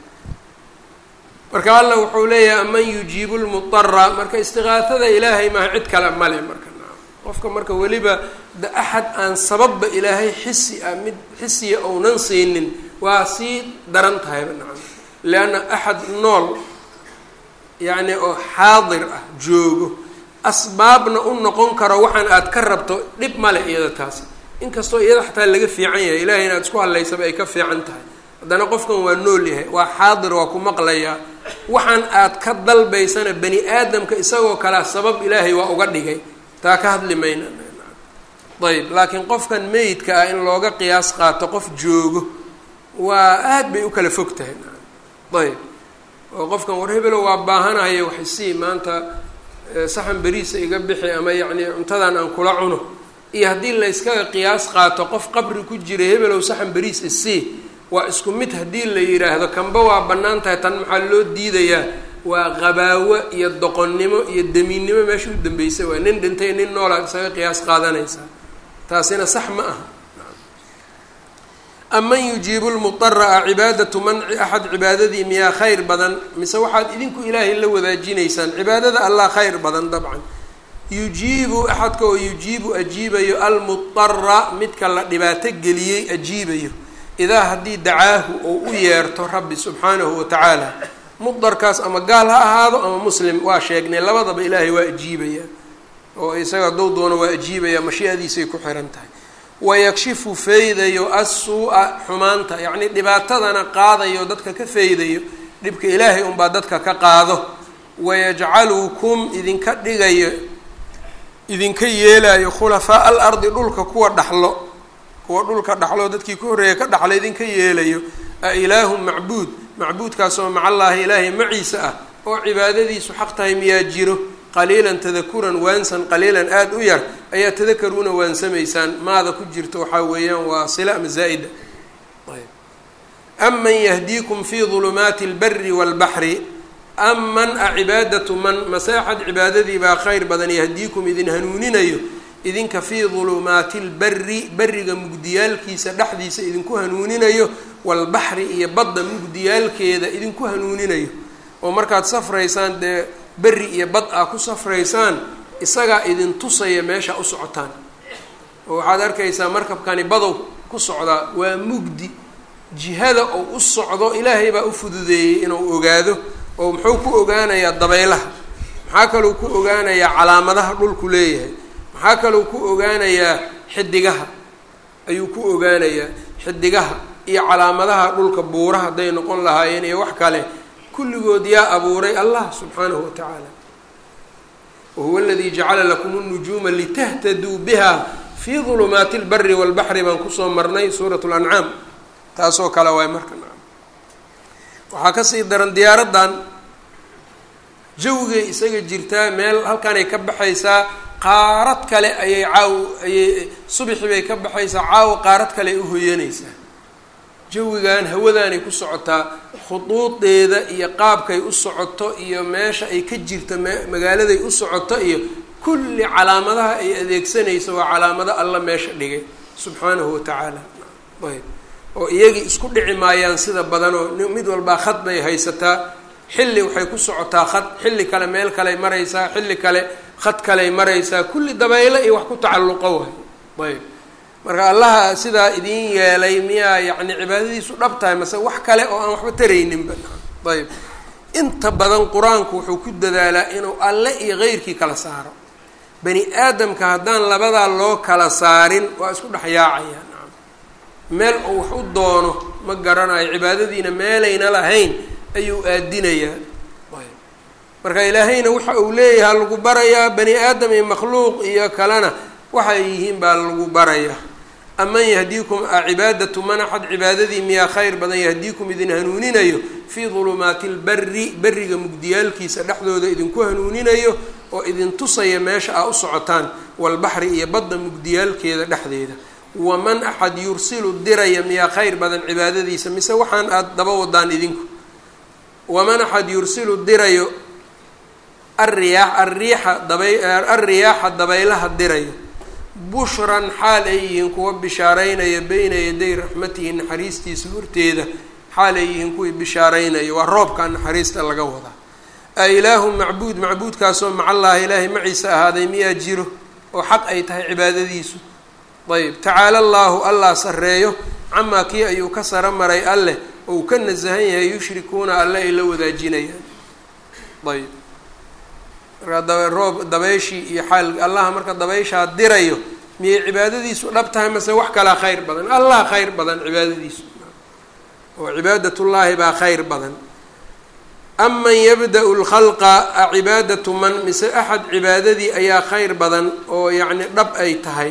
marka alla wuxuu leeyahay aman yujiibu lmudara marka istiqaatada ilaahay maha cid kale male marka nacam qofka marka weliba da axad aan sababba ilaahay xisi ah mid xisiya ounan siinin waa sii daran tahayba nacam leanna axad nool yacni oo xaadir ah joogo asbaabna u noqon karo waxaan aad ka rabto dhib male iyada taasi inkastoo iyada xataa laga fiican yahay ilahay inaad isku hadlaysaba ay ka fiican tahay haddana qofkan waa nool yahay waa xaadir waa ku maqlayaa waxaan aad ka dalbaysana bani aadamka isagoo kalea sabab ilaahay waa uga dhigay taa ka hadli mayna ayb laakiin qofkan meydka ah in looga qiyaas qaato qof joogo waa aad bay u kala fog tahay ayb oo qofkan war hebelo waa baahanaya wax isii maanta saxan beriisa iga bixi ama yacni cuntadan aan kula cuno iyo haddii la yskaga qiyaas qaato qof qabri ku jira hebelow saxan beriis isii waa isku mid haddii la yidhaahdo kanba waa bannaan tahay tan maxaa loo diidayaa waa qabaawo iyo doqonnimo iyo damiinnimo meesha u dambeysay waa nin dhintay nin noolaad isaga qiyaas qaadanaysaa taasina sax ma aha aman yujiibu lmudara a cibaadatu manci axad cibaadadii miyaa khayr badan mise waxaad idinku ilaahay la wadaajinaysaan cibaadada allah khayr badan dabcan yujiibu axadka oo yujiibu ajiibayo almudara midka la dhibaato geliyey ajiibayo idaa haddii dacaahu oo u yeerto rabbi subxaanahu watacaala mudarkaas ama gaal ha ahaado ama muslim waa sheegnay labadaba ilaahay waa ajiibaya oo isaga hadduu doono waa ajiibaya mashiicadiisay ku xiran tahay wayakshifu faydayo asuu-a xumaanta yacni dhibaatadana qaadayo dadka ka faydayo dhibka ilaahay unbaa dadka ka qaado wayajcalukum idinka dhigayo idinka yeelayo khulafaa al ardi dhulka kuwa dhaxlo kuwa dhulka dhaxlo dadkii ka horreeya ka dhaxla idinka yeelayo a ilaahun macbuud macbuudkaas oo macallaahi ilaahay maciisa ah oo cibaadadiisu xaq tahay miyaa jiro qaliilan tadakuran waansan qaliilan aada u yar ayaa tadakaruuna waansamaysaan maada ku jirto waxaa weeyaan waa sila ama zaa'ida ayb aman yahdiikum fi dulumaati اlbari wاlbaxri aman a cibaadatu man masaaxad cibaadadii baa khayr badan yahdiikum idin hanuuninayo idinka fii dulumaati lbari beriga mugdiyaalkiisa dhexdiisa idinku hanuuninayo walbaxri iyo badda mugdiyaalkeeda idinku hanuuninayo oo markaad safraysaan dee beri iyo bad aa ku safraysaan isagaa idin tusaya meesha u socotaan oo waxaad arkaysaa markabkani badow ku socdaa waa mugdi jihada oo u socdo ilaahay baa u fududeeyey inuu ogaado oo muxuu ku ogaanayaa dabaylaha maxaa kaluu ku ogaanayaa calaamadaha dhulku leeyahay maxaa kaluu ku ogaanayaa xidigaha ayuu ku ogaanayaa xidigaha iyo calaamadaha dhulka buura hadday noqon lahaayeen iyo wax kale kulligood yaa abuuray allah subxaanahu wa tacaala wahuwa aladii jacala lakum اnujuuma litahtaduu biha fii dulumaati اlbari wاlbaxri baan kusoo marnay suurat lancaam taasoo kale waay marka waxaa kasii daran diyaaraddan jawigay isaga jirtaa meel halkanay ka baxaysaa qaarad kale ayay caaw ayay subixi bay ka baxaysaa caawa qaarad kale ay uhoyanaysaa jawigan hawadaanay ku socotaa khuduudeeda iyo qaabkay u socoto iyo meesha ay ka jirto magaaladay u socoto iyo kulli calaamadaha ay adeegsanayso waa calaamado alla meesha dhigay subxaanahu wa tacaala ayb oo iyagii isku dhici maayaan sida badan oo mid walbaa khad bay haysataa xilli waxay ku socotaa khad xilli kale meel kaley maraysaa xilli kale khad kaley maraysaa kulli dabeyle iyo wax ku tacalluqo waay ayb marka allaha sidaa idin yeelay miyaa yacni cibaadadiisu dhab tahay mase wax kale oo aan waxba tarayninba ayb inta badan qur-aanku wuxuu ku dadaalaa inuu alle iyo keyrkii kala saaro bani aadamka haddaan labadaa loo kala saarin waa isku dhex yaacayaan meel oo wax u doono ma garanayo cibaadadiina meelayna lahayn ayuu aadinayaa ayb marka ilaahayna waxa uu leeyahay lagu barayaa bani aadam iyo makhluuq iyo kalena waxay yihiin baa lagu barayaa aman yahdiikum a cibaadatu man axad cibaadadii miyaa khayr badan yahdiikum idin hanuuninayo fii dulumaati lbari beriga mugdiyaalkiisa dhexdooda idinku hanuuninayo oo idin tusaya meesha aa u socotaan walbaxri iyo badda mugdiyaalkeeda dhexdeeda waman axad yursilu diraya miyaa khayr badan cibaadadiisa mise waxaan aada daba wadaan idinku waman axad yursilu dirayo alriyaax alriixa dabay alriyaaxa dabaylaha dirayo bushran xaal ay yihiin kuwa bishaaraynaya beyna yaday raxmatihi naxariistiisa horteeda xaal ay yihiin kuwii bishaaraynaya waa roobkaa naxariista laga wadaa a ilaahu macbuud macbuudkaasoo macallaahi ilaahay maciisa ahaaday miyaa jiro oo xaq ay tahay cibaadadiisu ayb tacaala allaahu allah sarreeyo camaa kii ayuu ka saro maray alleh oo uu ka nasahan yahay yushrikuuna alle ay la wadaajinayaan ayb markaa daba roob dabayshii iyo xaal allaha marka dabayshaa dirayo miyay cibaadadiisu dhab tahay mase wax kalaa khayr badan allah khayr badan cibaadadiisu oo cibaadatullaahi baa khayr badan aman yabda-u lkhalqa a cibaadatu man mise axad cibaadadii ayaa khayr badan oo yacni dhab ay tahay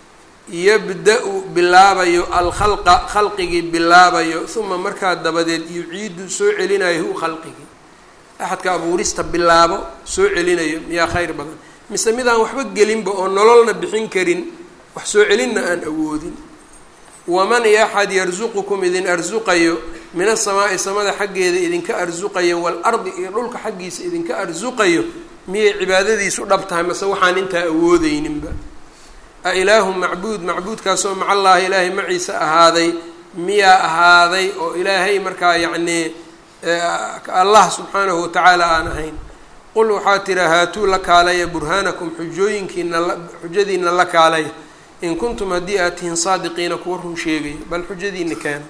yabda-u bilaabayo alkhalqa khalqigii bilaabayo uma markaa dabadeed yuciidu soo celinayo hu khalqigii axadka abuurista bilaabo soo celinayo miyaa khayr badan mise midaan waxba gelinba oo nololna bixin karin wax soo celinna aan awoodin waman yaxad yarsuqukum idin arsuqayo min asamaa'i samada xaggeeda idinka arsuqayo waalardi iyo dhulka xaggiisa idinka arsuqayo miyay cibaadadiisu dhab tahay mase waxaan intaa awoodeyninba a ilaahu macbuud macbuudkaasoo macallaahi ilaahay maciisa ahaaday miyaa ahaaday oo ilaahay markaa yacnii allah subxaanahu watacaala aan ahayn qul waxaa tira haatuu la kaalaya burhaanakum xujooyinkiina xujadiina la kaalaya in kuntum haddii aad tihiin saadiqiina kuwa run sheegaya bal xujadiina keena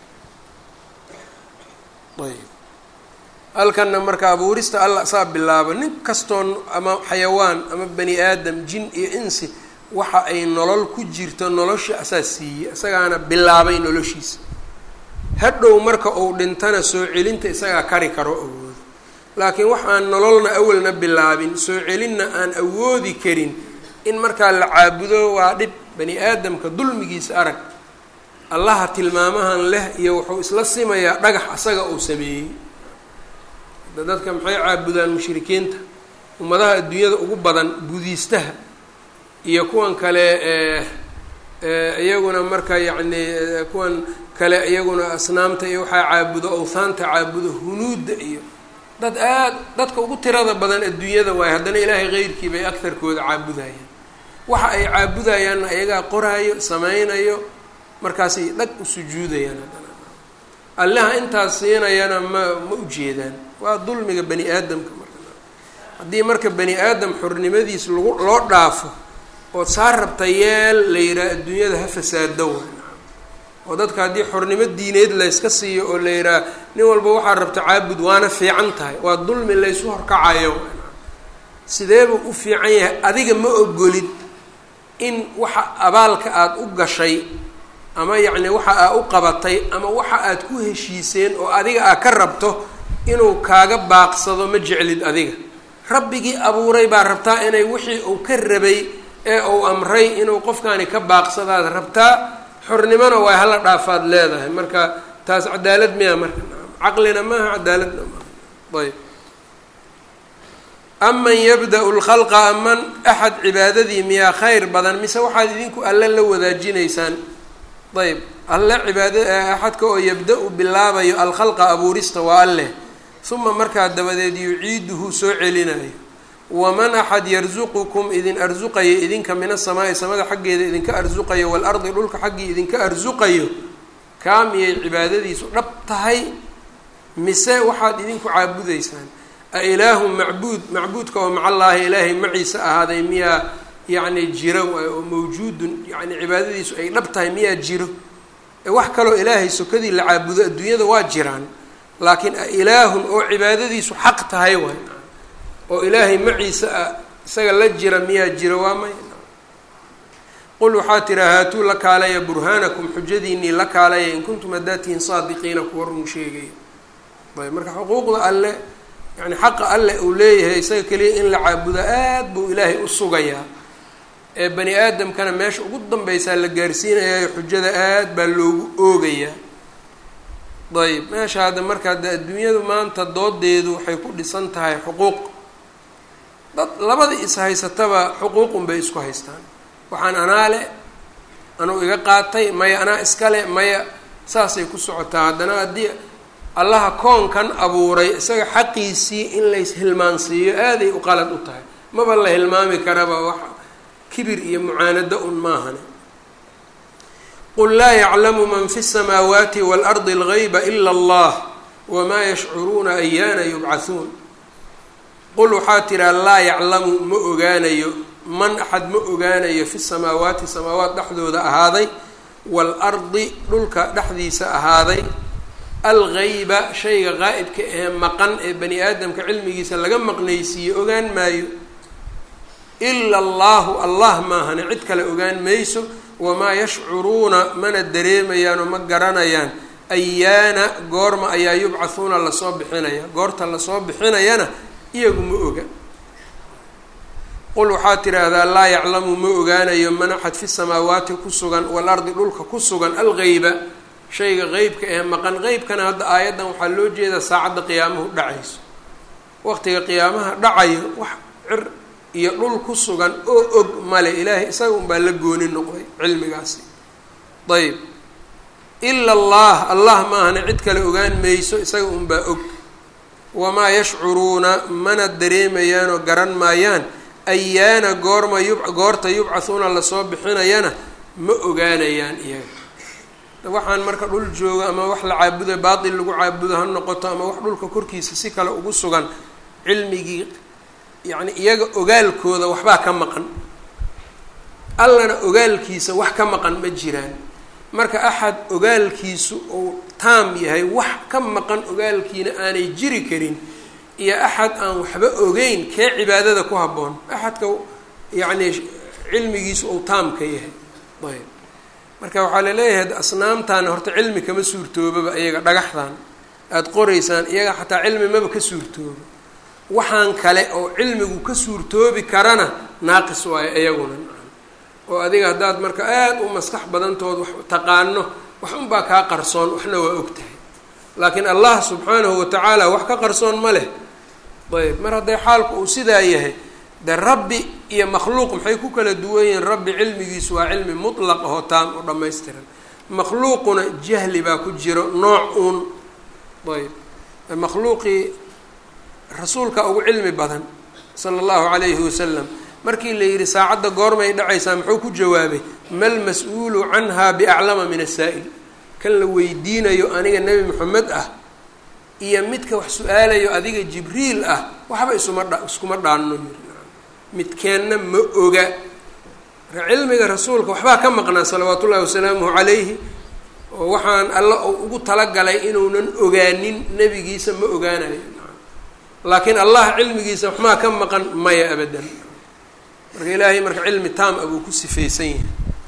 ayb halkanna marka abuurista alla saa bilaabo nin kastoon ama xayawaan ama bani aadam jin iyo insi waxa ay nolol ku jirto nolosha asaa siiyey isagaana bilaabay noloshiisa hadhow marka uu dhintana soo celinta isagaa kari karo awoodo laakiin wax aan nololna awalna bilaabin soo celinna aan awoodi karin in markaa la caabudo waa dhib. bani aadamka dulmigiisa arag, allaha tilmaamahan leh iyo wuxuu isla simayaa dhagax asaga uu sameeyey. dadka maxay caabudaan mushrikiinta, ummadaha adduunyada ugu badan budiistaha iyo kuwan kale ee iyaguna marka yacni kuwan kale iyaguna asnaamta iyo waxaa caabudo awthaanta caabudo hunuudda iyo dad aad dadka ugu tirada badan adduunyada waayo, haddana ilaahay keyrkii bay agtarkooda caabudayaan. waxa ay caabudayaanna ayagaa qoraayo sameynayo, markaasay dhag u sujuudayaan. haddana allaha intaas siinayana ma ma ujeedaan. waa dulmiga bani aadamka. marka haddii marka bani aadam xornimadiis lagu loo dhaafo ood saa rabta yeel la yidhaha adduunyada ha fasaado wa oo dadka haddii xornimo diineed layska siiyo oo la yidhaha nin walba waxaa rabta caabud waana fiican tahay, waa dulmi laysu horkacayo. sideebuu u fiican yahay? adiga ma ogolid in waxa abaalka aada u gashay ama yacni waxa aa u qabatay ama waxa aad ku heshiiseen oo adiga aa ka rabto inuu kaaga baaqsado ma jeclid. adiga rabbigii abuuray baa rabtaa inay wixii uu ka rabay ee uu amray inuu qofkaani ka baaqsadaad rabtaa. xornimona waa hala dhaafaad leedahay. marka taas cadaalad miya? marka caqlina maaha, cadaaladna maaha. ayb aman yabda-u lkhalqa, aman axad cibaadadii miyaa khayr badan mise waxaad idinku alle la wadaajinaysaan? ayb alle cibaada axadka oo yabda-u bilaabayo alkhalqa abuurista waa alleh, uma markaa dabadeed yuciiduhu soo celinayo. waman axad yarsuqukum idin arsuqayo idinka min asamaa'i samada xaggeeda idinka arsuqayo waalardi dhulka xaggii idinka arsuqayo, kaa miyay cibaadadiisu dhab tahay mise waxaad idinku caabudaysaan? a ilaahu macbuud, macbuudka oo macallaahi ilaahay maciisa ahaaday miyaa yacni jiro oo mawjuudun, yacni cibaadadiisu ay dhab tahay miyaa jiro? ee wax kaloo ilaahay sokadii la caabudo adduunyada waa jiraan, laakiin a ilaahun oo cibaadadiisu xaq tahay waay oo ilaahay maciisa ah isaga la jira miyaa jiro? waa may. qul waxaa tiraa haatuu la kaalaya burhaanakum, xujadiinii la kaalaya in kuntum haddaad tihiin saadiqiina kuwa run sheegaya. ayb marka xuquuqda alle yani xaqa alle uu leeyahay isaga keliya in la caabudo aad buu ilaahay u sugayaa. ee bani aadamkana meesha ugu danbeysaa la gaarsiinayaa, xujada aad baa loogu oogayaa. ayb meesha hadda marka hadda adduunyadu maanta doodeedu waxay ku dhisan tahay xuquuq. dad labada is haysataba xuquuqun bay isku haystaan. waxaan anaa le anuu iga qaatay, maya anaa iskale, maya saasay ku socotaa. haddana haddii allaha koonkan abuuray isaga xaqiisii in lays hilmaansiiyo aaday u qalad u tahay. maba la hilmaami karaba, wax kibir iyo mucaanado un maahane. qul laa yaclamu man fi الsamaawaati wاlardi اlgayba ila allah wamaa yashcuruuna ayaana yubcahuun. qul waxaa tiraa laa yaclamu ma ogaanayo, man axad ma ogaanayo fi samaawaati samaawaat dhexdooda ahaaday, waalardi dhulka dhexdiisa ahaaday, algayba shayga qaa'ibka ee maqan ee bani aadamka cilmigiisa laga maqnaysiiyo ogaan maayo. ila allahu allah maahane cid kale ogaan mayso. wamaa yashcuruuna mana dareemayaan oo ma garanayaan ayaana goorma ayaa yubcahuuna lasoo bixinaya, goorta lasoo bixinayana iyagu ma oga. qul waxaa tidhaahdaa laa yaclamu ma ogaanayo man axad fi samaawaati ku sugan waalardi dhulka ku sugan algayba shayga qeybka ee maqan. qeybkana hadda aayaddan waxaa loo jeedaa saacadda qiyaamuhu dhacayso. waqtiga qiyaamaha dhacayo wax cir iyo dhul ku sugan oo og male, ilaahay isaga unbaa la gooni noqday cilmigaasi. ayb ila allah allah maahane cid kale ogaan mayso, isaga unbaa og. wamaa yashcuruuna mana dareemayaan oo garan maayaan ayaana goorma yub goorta yubcahuuna lasoo bixinayana ma ogaanayaan iyaga. waxaan marka dhul jooga ama wax la caabudo baatil lagu caabudo ha noqoto ama wax dhulka korkiisa si kale ugu sugan, cilmigii yacni iyaga ogaalkooda waxbaa ka maqan. allana ogaalkiisa wax ka maqan ma jiraan. marka axad ogaalkiisu uu taam yahay, wax ka maqan ogaalkiina aanay jiri karin, iyo axad aan waxba ogeyn, kee cibaadada ku habboon? axadka yacni cilmigiisu uu taamka yahay. ayb marka waxaa laleeyahay asnaamtaana horta cilmi kama suurtoobaba iyaga. dhagaxdan aada qoraysaan iyaga xataa cilmi maba ka suurtoobo. waxaan kale oo cilmigu ka suurtoobi karana naaqis waayo iyaguna oo adiga haddaad marka aada u maskax badantood wax taqaano wax unbaa kaa qarsoon waxna waa og tahay laakiin allah subxaanahu watacaala wax ka qarsoon ma leh ayb mar hadday xaalku uu sidaa yahay de rabbi iyo makhluuq maxay ku kala duwan yihiin rabbi cilmigiisu waa cilmi mutlaq ahoo taam oo dhammaystiran makhluuquna jahli baa ku jiro nooc uun ayb makhluuqii rasuulka ugu cilmi badan sala allahu calayhi wasalam markii la yidhi saacadda goormay dhacaysaa muxuu ku jawaabay mal mas-uulu canha biaclama min asaa'il kan la weydiinayo aniga nebi moxamed ah iyo midka wax su-aalayo adiga jibriil ah waxba isuma dha iskuma dhaanno midkeenna ma oga cilmiga rasuulka waxbaa ka maqnaa salawaatu ullahi wasalaamuhu calayhi oo waxaan alla ugu talagalay inuunan ogaanin nebigiisa ma ogaanayo laakiin allah cilmigiisa waxmaa ka maqan maya abadan marka ilaahay marka cilmi taam a buu ku sifaysan yahay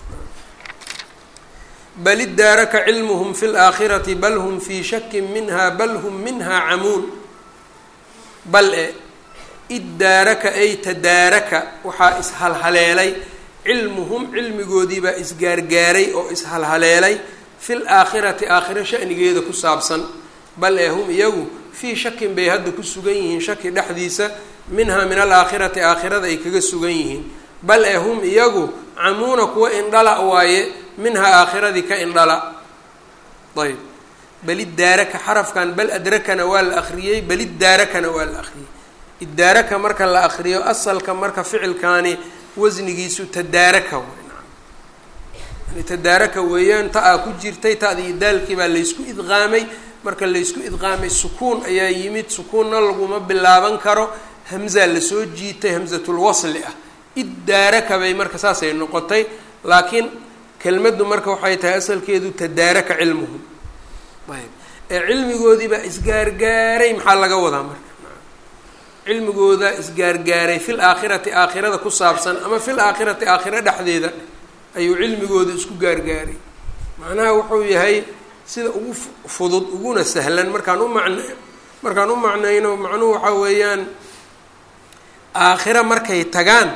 bal iddaaraka cilmuhum fi laakhirati bal hum fii shakin minha bal hum minha camuun bal e iddaaraka ay tadaaraka waxaa ishalhaleelay cilmuhum cilmigoodiibaa isgaargaaray oo ishalhaleelay fi laakhirati aakhiro shanigeeda ku saabsan bal ee hum iyagu fii shakin bay hadda ku sugan yihiin shaki dhexdiisa minhaa min alaakhirati aakhirada ay kaga sugan yihiin bal ee hum iyagu camuuna kuwa indhala waaye minhaa aakhiradii ka indhala ayb bal iddaaraka xarafkan bal adrakana waa la akriyey bal iddaarakana waa la akriyey iddaaraka marka la akriyo asalka marka ficilkaani wasnigiisu tadaaraka yani tadaaraka weeyaan ta-aa ku jirtay ta'dii daalkii baa laysku idqaamay marka laysku idqaamay sukuun ayaa yimid sukuunna laguma bilaaban karo hamzaa lasoo jiitay hamzatulwasli ah iddaaraka bay marka saasay noqotay laakiin kelmaddu marka waxay tahay asalkeedu tadaaraka cilmuhum ayb ee cilmigoodiibaa isgaargaaray maxaa laga wadaa marka cilmigooda isgaargaaray fil aakhirati aakhirada ku saabsan ama fil aakhirati aakhiro dhexdeeda ayuu cilmigooda isku gaargaaray macnaha wuxuu yahay sida ugu fudud uguna sahlan markaan u macn markaan u macnayno macnuhu waxaa weeyaan aakhiro markay tagaan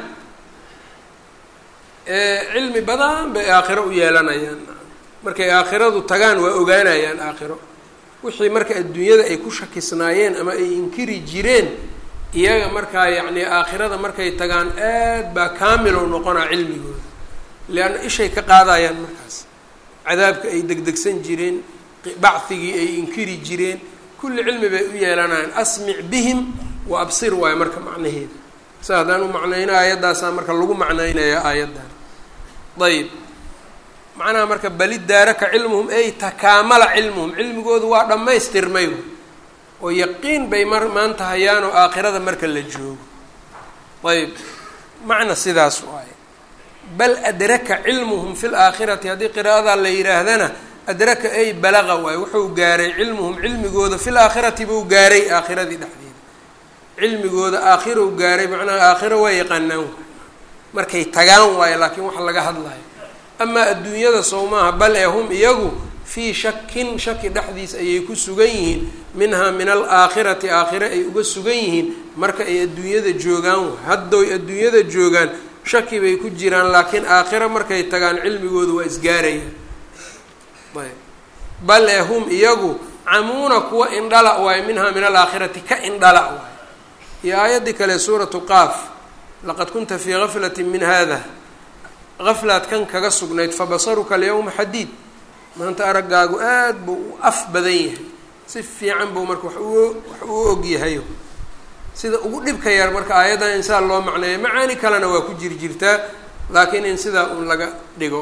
cilmi badan bay aakhiro u yeelanayaan markay aakhiradu tagaan waa ogaanayaan aakhiro wixii marka adduunyada ay ku shakisnaayeen ama ay inkiri jireen iyaga markaa yacni aakhirada markay tagaan aad baa kaamilow noqonaa cilmigooda leanna ishay ka qaadayaan markaas cadaabka ay degdegsan jireen bacigii ay inkiri jireen kulli cilmi bay u yeelanayaan asmic bihim wa absir waayo marka macnaheeda sa haddaan u macnayno aayaddaasaa marka lagu macnaynaya aayaddan ayb macnaha marka baliddaaraka cilmuhum ay takaamala cilmuhum cilmigoodu waa dhammaystirmay oo yaqiin bay mar maanta hayaanoo aakhirada marka la joogo ayb macna sidaas waaye bal adraka cilmuhum fi laakhirati haddii qiraa'adaa la yidhaahdana adraka ay balaqa waaye wuxuu gaaray cilmuhum cilmigooda fi laakhirati buu gaaray aakhiradii dhexdeeda cilmigooda aakhirou gaaray macnaha aakhiro waa yaqaanaan waay markay tagaan waayo laakiin wax laga hadlayo amaa adduunyada sow maaha bal ee hum iyagu fii shakin shaki dhexdiis ayay ku sugan yihiin minhaa min alaakhirati aakhire ay uga sugan yihiin marka ay adduunyada joogaan waay haddoy adduunyada joogaan shaki bay ku jiraan laakiin aakhiro markay tagaan cilmigoodu waa isgaarayaan ayb bal ee hum iyagu camuuna kuwa indhala waayo minhaa min alaakhirati ka indhala waayo iyo aayaddii kale suuratu qaaf laqad kunta fii gaflati min hada gaflaad kan kaga sugnayd fabasaruka alyawma xadiid maanta araggaagu aad buu u af badan yahay si fiican buu marka wax u wax uu og yahayo sida ugu dhibka yar marka aayaddan insaan loo macneeyo macaani kalena waa ku jir jirtaa laakiin in sidaa un laga dhigo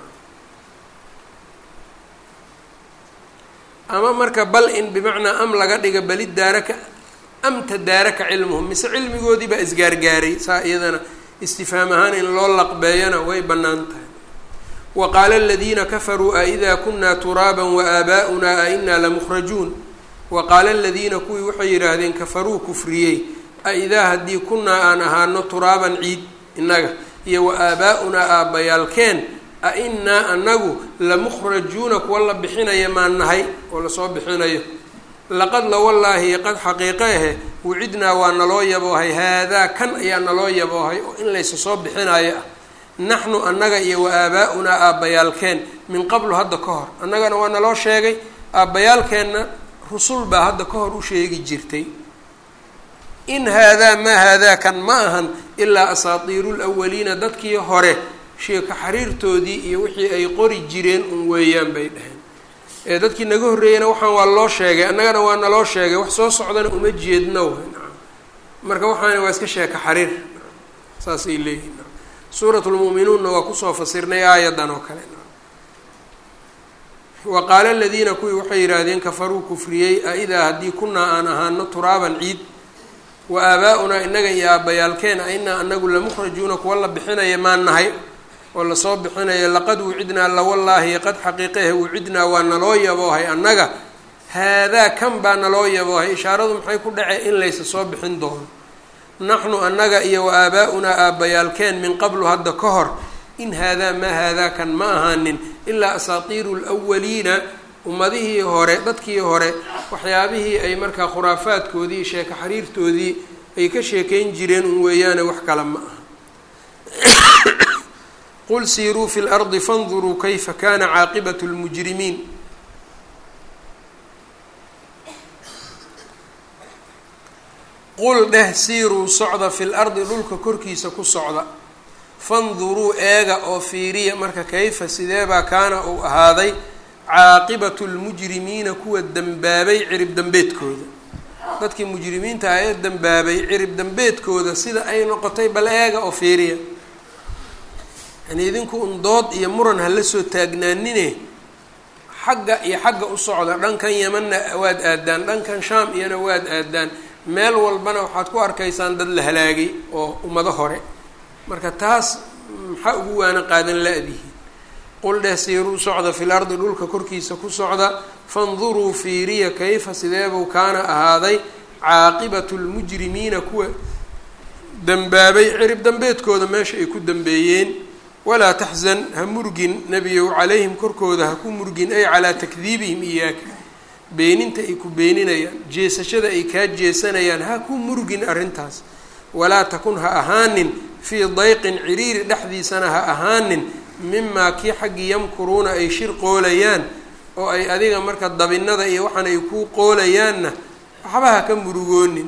ama marka bal in bimacnaa am laga dhiga baliddaaraka am tadaaraka cilmuhum mise cilmigoodii baa isgaargaaray saa iyadana istifhaam ahaan in loo laqbeeyana way bannaan tahay wa qaala aladiina kafaruu a idaa kunaa turaaban wa aabaa'unaa a inaa lamukhrajuun wa qaala aladiina kuwii waxay yidhaahdeen kafaruu kufriyey a idaa haddii kunaa aan ahaano turaaban ciid innaga iyo wa aabaa'unaa aabbayaalkeen a inaa anagu lamukhrajuuna kuwa la bixinaya maan nahay oo lasoo bixinayo laqad la wallaahi qad xaqiiqe ahe wucidnaa waa naloo yaboohay haadaa kan ayaa naloo yaboohay oo in laysa soo bixinayo ah naxnu annaga iyo wa aabaa-unaa aabbayaalkeen min qablu hadda ka hor annagana waa naloo sheegay aabbayaalkeenna rusul baa hadda ka hor u sheegi jirtay in haadaa maa haadaa kan ma ahan ilaa asaatiiru lawaliina dadkii hore sheeka xariirtoodii iyo wixii ay qori jireen un weeyaan bay dhaheen ee dadkii naga horreeyeyna waxaan waa loo sheegay annagana waa naloo sheegay wax soo socdana uma jeedno marka waxaana waa iska sheeka xariir saasay leeyihin suurat lmu'minuunna waa kusoo fasirnay aayadan oo kale wa qaala aladiina kuwii waxay yidhaahdeen kafaruu kufriyey a idaa haddii kunaa aan ahaano turaaban ciid wa aabaa-unaa innaga iyo aabbayaalkeen a inaa anagu lamukhrajuuna kuwa la bixinaya maan nahay oo lasoo bixinaya laqad wucidnaa lawallaahi qad xaqiiqehe wucidnaa waa naloo yaboohay annaga haadaa kan baa naloo yaboohay ishaaradu maxay ku dhacee in laysa soo bixin doono naxnu annaga iyo wa aabaa-unaa aabbayaalkeen min qablu hadda ka hor in haadaa maa haadaa kan ma ahaanin ilaa asaatiiru lwaliina ummadihii hore dadkii hore waxyaabihii ay markaa khuraafaadkoodii sheeka xariirtoodii ay ka sheekayn jireen un weeyaane wax kale ma aha qul siiruu fi lardi fanduruu kayfa kana caaqibatu lmujrimiin qul dheh siiruu socda fi lardi dhulka korkiisa ku socda fanduruu eega oo fiiriya marka kayfa sideebaa kaana uu ahaaday caaqibatu lmujrimiina kuwa dembaabay cirib dambeedkooda dadkii mujrimiinta ah ee dembaabay cirib dambeedkooda sida ay noqotay bal eega oo fiiriya yani idinku un dood iyo muran hala soo taagnaanine xagga iyo xagga u socda dhankan yemanna waad aadaan dhankan shaam iyana waad aadaan meel walbana waxaad ku arkaysaan dad la halaagay oo ummado hore marka taas maxaa ugu waana qaadan la-dihi qul dheh siiruu socda fil ardi dhulka korkiisa ku socda fanduruu fiiriya kayfa sideebuu kaana ahaaday caaqibatu lmujrimiina kuwa dembaabay cirib dambeedkooda meesha ay ku dambeeyeen walaa taxzan ha murgin nebiyow calayhim korkooda ha ku murgin ay calaa takdiibihim iyaaka beeninta ay ku beeninayaan jeesashada ay kaa jeesanayaan ha ku murgin arrintaas walaa takun ha ahaanin fii dayqin ciriiri dhexdiisana ha ahaanin mimaa kii xaggii yamkuruuna ay shir qoolayaan oo ay adiga marka dabinada iyo waxaan ay kuu qoolayaanna waxba ha ka murugoonin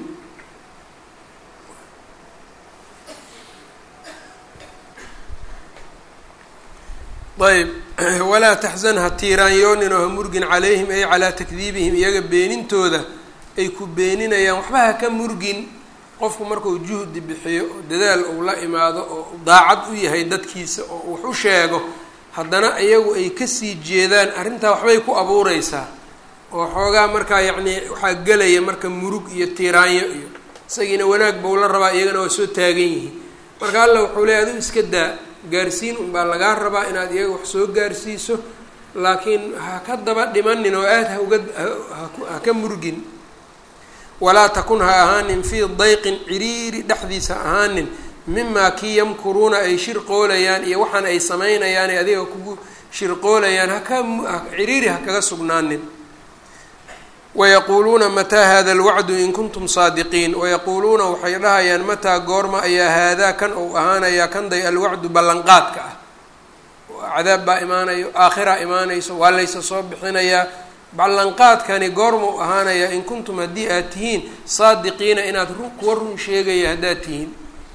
ayb walaa taxzan ha tiiraanyoonin oo ha murgin calayhim ay calaa takdiibihim iyaga beenintooda ay ku beeninayaan waxba ha ka murgin qofku markuu juhdi bixiyo oo dadaal uu la imaado oo daacad u yahay dadkiisa oo wax u sheego haddana iyagu ay kasii jeedaan arrintaa waxbay ku abuureysaa oo xoogaa markaa yacnii waxaa gelaya marka murug iyo tiiraanyo iyo isagiina wanaag bau la rabaa iyagana waa soo taagan yihiin marka alla wuxuu leey adigu iska daa gaarsiin unbaa lagaa rabaa inaad iyaga wax soo gaarsiiso laakiin ha ka daba dhimanin oo aada ha uga ha ka murgin walaa takun ha ahaanin fii dayqin ciriiri dhexdiisa ahaanin mimaa kii yamkuruuna ay shirqoolayaan iyo waxaan ay samaynayaan ee adiga kugu shirqoolayaan haka ciriiri ha kaga sugnaanin wayaquuluuna mataa hada alwacdu in kuntum saadiqiin wayaquuluuna waxay dhahayaan mataa goorma ayaa haadaa kan ou ahaanayaa kanday alwacdu ballanqaadka ah cadaab baa imaanayo aakhiraa imaanayso waa laysa soo bixinayaa ballanqaadkani goorma u ahaanayaa in kuntum haddii aad tihiin saadiqiina inaad ru kuwa run sheegaya haddaad tihiin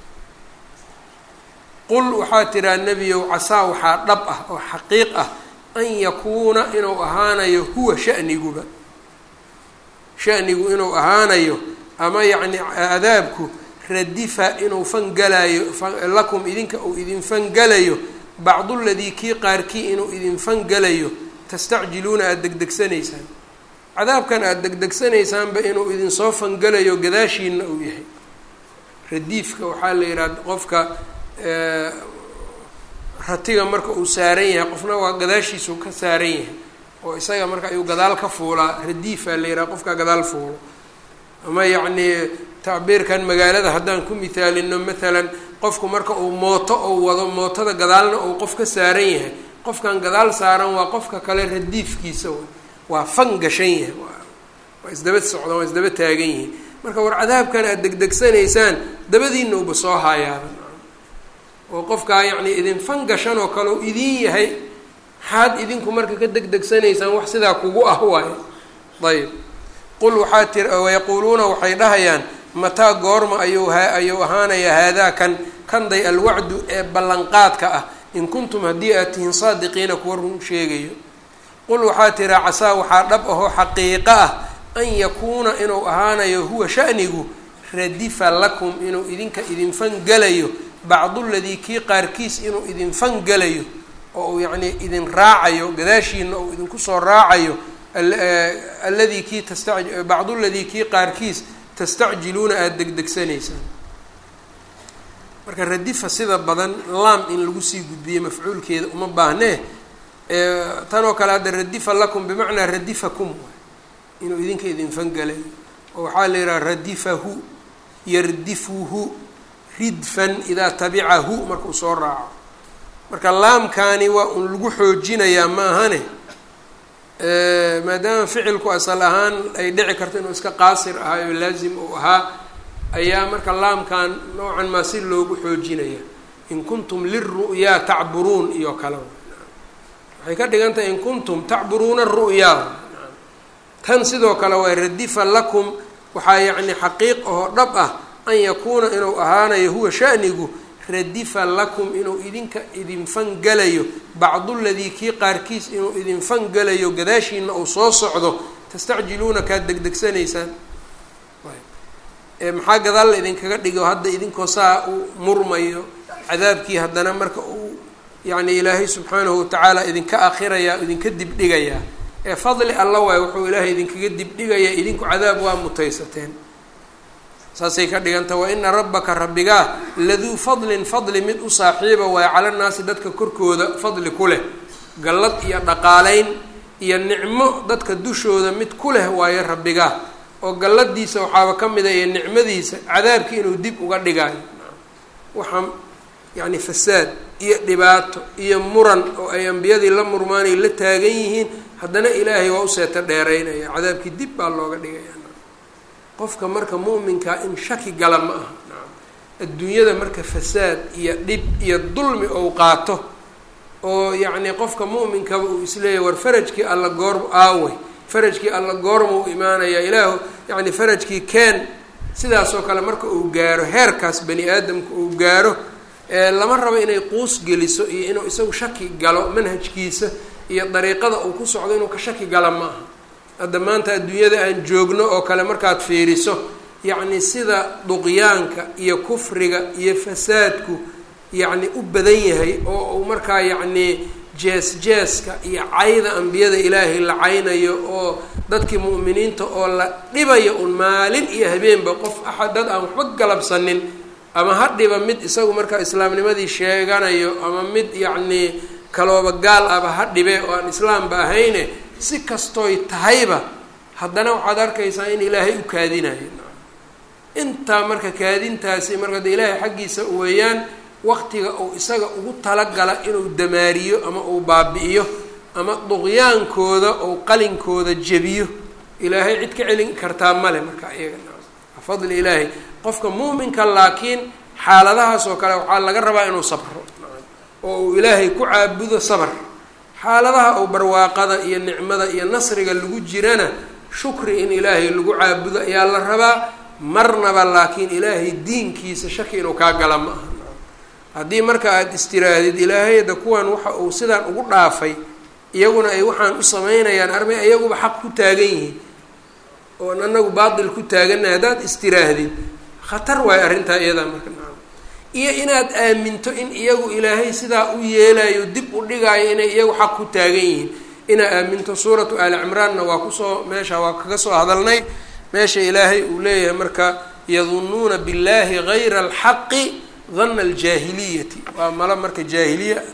qul waxaa tiraa nebiyow casaa waxaa dhab ah oo xaqiiq ah an yakuuna inuu ahaanayo huwa shaniguba shanigu inuu ahaanayo ama yacni cadaabku radifa inuu fangalayo lakum idinka uu idin fangalayo bacdu ladii kii qaarkii inuu idin fangalayo tastacjiluuna aada degdegsanaysaan cadaabkan aada degdegsanaysaanba inuu idinsoo fangalayo gadaashiina uu yahay radiifka waxaa la yidhaha qofka ratiga marka uu saaran yahay qofna waa gadaashiisuu ka saaran yahay oo isaga marka ayuu gadaal ka fuulaa radiifaa la yidhaha qofka gadaal fuulo ama yacnii tacbiirkan magaalada haddaan ku mithaalino maalan qofku marka uu mooto ou wado mootada gadaalna uu qof ka saaran yahay qofkan gadaal saaran waa qofka kale radiifkiisa waa fan gashan yahay waa isdaba socdaan waa isdaba taagan yihiin marka war cadaabkan aad degdegsanaysaan dabadiina uba soo haayaaba oo qofkaa yacni idin fangashan oo kale u idin yahay maxaad idinku marka ka degdegsanaysaan wax sidaa kugu ah waayo ayb qul waxaa tir wayaquuluuna waxay dhahayaan mataa goorma ayuu ha ayuu ahaanaya haadaa kan kanday alwacdu ee ballanqaadka ah in kuntum haddii aad tihiin saadiqiina kuwa run sheegayo qul waxaa tira casaa waxaa dhab ahoo xaqiiqo ah an yakuuna inuu ahaanayo huwa sha'nigu radifa lakum inuu idinka idin fangelayo bacduladii kii qaarkiis inuu idin fangelayo oo uu yacnii idin raacayo gadaashiina uu idinku soo raacayo alladii kii tasta bacduladii kii qaarkiis tastacjiluuna aada degdegsanaysaan marka radifa sida badan laam in lagu sii gudbiye mafcuulkeeda uma baahnee tan oo kale hadda radifa lakum bimacnaa radifakum inuu idinka idin fangelayo oo waxaa la yidhaha radifahu yardifuhu ridfan idaa tabicahu markuu soo raaco marka laamkaani waa un lagu xoojinayaa ma ahane maadaama ficilku asal ahaan ay dhici karto inuu iska qaasir ahaa oo laazim uu ahaa ayaa marka laamkan noocan maa si loogu xoojinaya in kuntum liru'yaa tacburuun iyo kale waxay ka dhigan tahay in kuntum tacburuuna ru'yaa tan sidoo kale waa radifa lakum waxaa yacni xaqiiq ahoo dhab ah an yakuuna inuu ahaanayo huwa sha'nigu radifa lakum inuu idinka idin fangelayo bacduladii kii qaarkiis inuu idin fangelayo gadaashiina uu soo socdo tastacjiluuna kaad degdegsanaysaan maxaa gadaal la idinkaga dhigo hadda idinkoo saa uu murmayo cadaabkii haddana marka uu yacni ilaahay subxaanahu watacaala idinka akhirayaa idinka dibdhigayaa ee fadli alla waay wuxuu ilaahay idinkaga dibdhigayaa idinku cadaab waa mutaysateen saasay ka dhiganta wa ina rabbaka rabbigaa laduu fadlin fadli mid u saaxiiba waayo cala naasi dadka korkooda fadli ku leh gallad iyo dhaqaalayn iyo nicmo dadka dushooda mid ku leh waayo rabbigaa oo galladiisa waxaaba ka mid a iyo nicmadiisa cadaabkii inuu dib uga dhigaayo waxaa yacni fasaad iyo dhibaato iyo muran oo ay ambiyadii la murmaanay la taagan yihiin haddana ilaahay waa u seeto dheeraynaya cadaabkii dib baa looga dhigaya qofka marka mu'minkaa in shaki gala ma aha adduunyada marka fasaad iyo dhib iyo dulmi ou qaato oo yacni qofka mu'minkaba uu isleeyahy war farajkii alla goor aawey farajkii alla goorma u imaanaya ilaahu yacni farajkii keen sidaasoo kale marka uu gaaro heerkaas bani aadamka uu gaaro lama rabo inay quus geliso iyo inuu isagu shaki galo manhajkiisa iyo dariiqada uu ku socdo inuu ka shaki gala ma aha hadda maanta adduunyada aan joogno oo kale markaad fiiriso yacni sida duqyaanka iyo kufriga iyo fasaadku yacni u badan yahay oo uu markaa yacni jees jeeska iyo cayda ambiyada ilaahay la caynayo oo dadkii mu'miniinta oo la dhibayo un maalin iyo habeenba qof axad dad aan waxba galabsanin ama ha dhiba mid isagu markaa islaamnimadii sheeganayo ama mid yacni kalooba gaal aba ha dhibe oo aan islaamba ahayne si kastooy tahayba haddana waxaad arkaysaa in ilaahay u kaadinayo intaa marka kaadintaasi marka de ilaahay xaggiisa weeyaan waqtiga uu isaga ugu talagala inuu damaariyo ama uu baabi'iyo ama duqyaankooda ou qalinkooda jebiyo ilaahay cid ka celin kartaa male marka iyaga fadli ilaahay qofka muuminka laakiin xaaladahaas oo kale waxaa laga rabaa inuu sabro oo uu ilaahay ku caabudo sabr xaaladaha oo barwaaqada iyo nicmada iyo nasriga lagu jirana shukri in ilaahay lagu caabudo ayaa la rabaa marnaba laakiin ilaahay diinkiisa shaki inuu kaa gala ma aha haddii marka aada istiraahdid ilaahayda kuwan waxa uu sidaan ugu dhaafay iyaguna ay waxaan u samaynayaan armay iyaguba xaq ku taagan yihiin oon anagu baatil ku taagannahay haddaad istiraahdid khatar waayo arrintaa iyadaa marka nacam iyo inaad aaminto in iyagu ilaahay sidaa u yeelayo dib u dhigaayo inay iyagu xaq ku taagan yihiin inaad aaminto suuratu aali cimraanna waa kusoo meesha waa kaga soo hadalnay meesha ilaahay uu leeyahay marka yadunnuuna billahi gayra alxaqi dana aljaahiliyati waa mala marka jaahiliya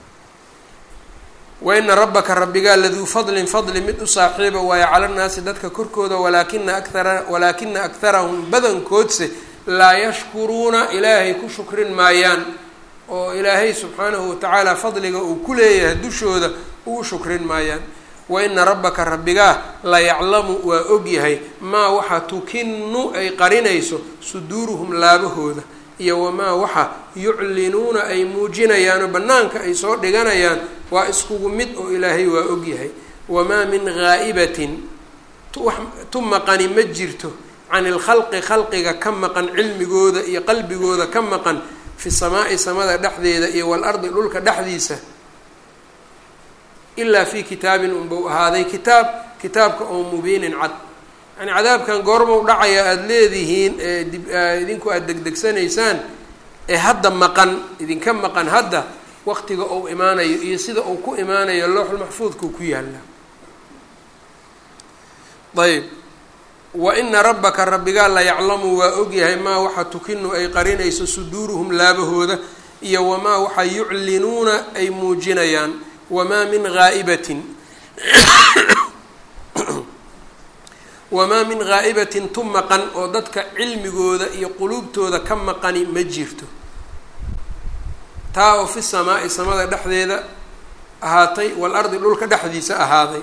waina rabbaka rabbigaa laduu fadlin fadli mid u saaxiiba waayo cala nnaasi dadka korkooda walaakina akara walaakina akharahum badankoodse laa yashkuruuna ilaahay ku shukrin maayaan oo ilaahay subxaanahu watacaala fadliga uu ku leeyahay dushooda ugu shukrin maayaan wa ina rabbaka rabbigaa la yaclamu waa ogyahay maa waxa tukinu ay qarinayso suduuruhum laabahooda iyo wamaa waxa yuclinuuna ay muujinayaanoo bannaanka ay soo dhiganayaan waa iskugu mid oo ilaahay waa ogyahay wamaa min ghaa'ibatin tu maqani ma jirto can ilkhalqi khalqiga ka maqan cilmigooda iyo qalbigooda ka maqan fi samaa'i samada dhexdeeda iyo walardi dhulka dhexdiisa ilaa fii kitaabin unbau ahaaday kitaab kitaabka oo mubiinin cad yani cadaabkan goormau dhacaya aada leedihiin ee dib idinku aada degdegsanaysaan ee hadda maqan idinka maqan hadda waqtiga uu imaanayo iyo sida uu ku imaanayo looxul maxfuudkuu ku yaalla ayb wa ina rabbaka rabbigaa la yaclamu waa ogyahay maa waxa tukinu ay qarinayso suduuruhum laabahooda iyo wamaa waxa yuclinuuna ay muujinayaan wamaa min ghaa'ibatin wamaa min ghaa'ibatin tu maqan oo dadka cilmigooda iyo quluubtooda ka maqani ma jirto taa oo fi samaa'i samada dhexdeeda ahaatay walardi dhulka dhexdiisa ahaaday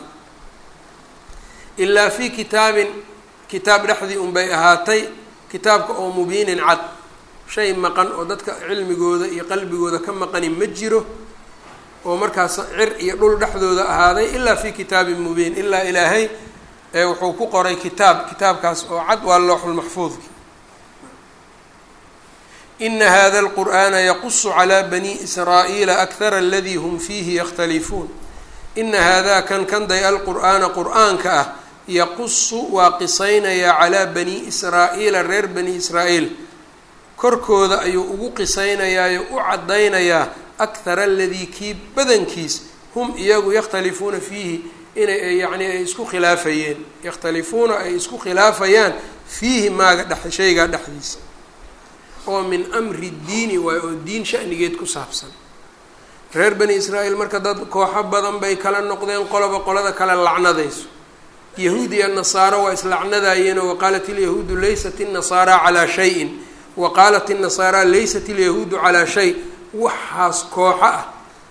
ilaa fii kitaabin kitaab dhexdii unbay ahaatay kitaabka oo mubiinin cad shay maqan oo dadka cilmigooda iyo qalbigooda ka maqani ma jiro oo markaas cir iyo dhul dhexdooda ahaaday ilaa fii kitaabin mubiin ilaa ilaahay ee wuxuu ku qoray kitaab kitaabkaas oo cad waa looxulmaxfuudki ina hada alqur'aana yaqusu calaa bani israa'iila akhara aladii hum fiihi yakhtalifuun ina haadaa kan kanday alqur'aana qur'aanka ah yaqusu waa qisaynayaa calaa bani israa'iila reer bani israa'iil korkooda ayuu ugu qisaynayaa u caddaynayaa akhara aladii kii badankiis hum iyagu yakhtalifuuna fiihi inay yacni ay isku khilaafayeen yakhtalifuuna ay isku khilaafayaan fiihi maaga dhex shaygaa dhexdiisa oo min amri diini waayo oo diin sha'nigeed ku saabsan reer bani israa'iil marka dad kooxo badan bay kala noqdeen qoloba qolada kale lacnadayso yahuud iyo nasaaro waa islacnadaayeenoo waqaalat ilyahuudu laysat innasaara calaa shayin wa qaalat innasaara laysat ilyahuudu calaa shay waxaas kooxo ah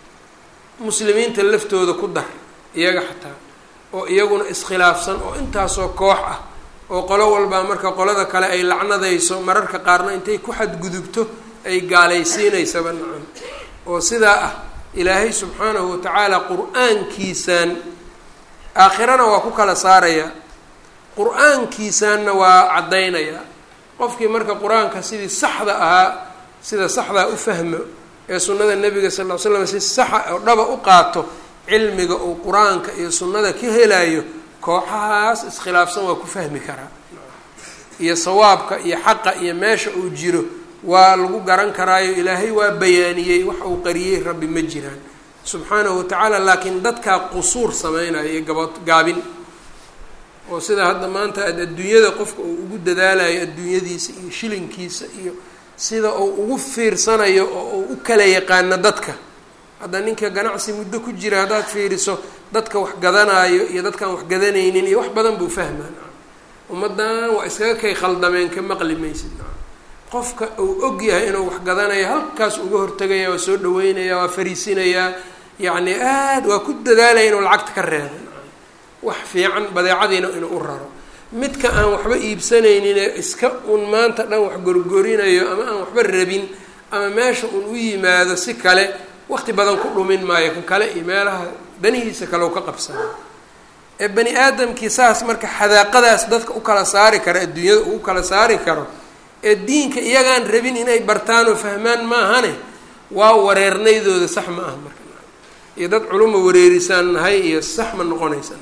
muslimiinta laftooda ku dar iyaga xataa oo iyaguna iskhilaafsan oo intaasoo koox ah oo qolo walbaa marka qolada kale ay lacnadayso mararka qaarna intay ku xadgudubto ay gaalaysiinaysaba nacam oo sidaa ah ilaahay subxaanahu watacaala qur-aankiisaan aakhirana waa ku kala saarayaa qur-aankiisaanna waa caddaynayaa qofkii marka qur-aanka sidii saxda ahaa sida saxdaa u fahmo ee sunnada nebiga sal ll ly slam si saxa oo dhaba u qaato cilmiga uu qur-aanka iyo sunnada ka helayo kooxahaas iskhilaafsan waa ku fahmi karaa iyo sawaabka iyo xaqa iyo meesha uu jiro waa lagu garan karaayo ilaahay waa bayaaniyey wax uu qariyey rabbi ma jiraan subxaanahu watacaala laakiin dadkaa qusuur sameynaya iyo gaba gaabin oo sida hadda maanta adduunyada qofka uu ugu dadaalayo adduunyadiisa iyo shilinkiisa iyo sida uu ugu fiirsanayo oo uu u kala yaqaano dadka hadda ninka ganacsi muddo ku jira haddaad fiiriso dadka wax gadanaayo iyo dadkaan wax gadanaynin iyo wax badan buu fahmaan ummaddan waa iskaga kay khaldameen ka maqli maysid qofka uu og yahay inuu wax gadanayo halkaas uga hortegaya waa soo dhaweynaya waa fariisinayaa yacni aada waa ku dadaalaya inuu lacagta ka reebo wax fiican badeecadiina inuu u raro midka aan waxba iibsanayninee iska un maanta dhan wax gorgorinayo ama aan waxba rabin ama meesha un u yimaado si kale waqti badan ku dhumin maayo kan kale iyo meelaha danihiisa kale u ka qabsana ee bani aadamkii saas marka xadaaqadaas dadka u kala saari karo adduunyada uu kala saari karo ee diinka iyagaan rabin inay bartaan oo fahmaan maahane waa wareernaydooda sax ma aha marka iyo dad culuma wareerisaan nahay iyo sax ma noqonaysa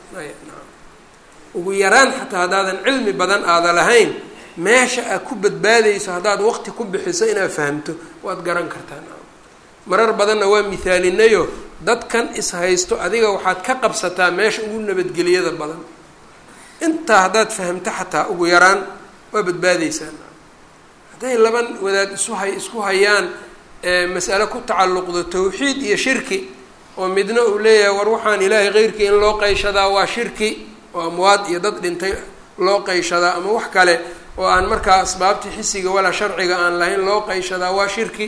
ugu yaraan xataa haddaadan cilmi badan aada lahayn meesha aad ku badbaadayso haddaad waqti ku bixiso inaad fahamto waad garan kartaan marar badanna waa mithaalinayo dadkan is-haysto adiga waxaad ka qabsataa meesha ugu nabadgeliyada badan intaa haddaad fahamto xataa ugu yaraan waa badbaadaysaan hadday laban wadaad isu hay isku hayaan mas'ale ku tacalluqdo tawxiid iyo shirki oo midna uu leeyahay war waxaan ilaahay keyrkii in loo qayshadaa waa shirki oo amwaad iyo dad dhintay loo qayshadaa ama wax kale oo aan markaa asbaabtii xisiga walaa sharciga aan lahayn loo qayshadaa waa shirki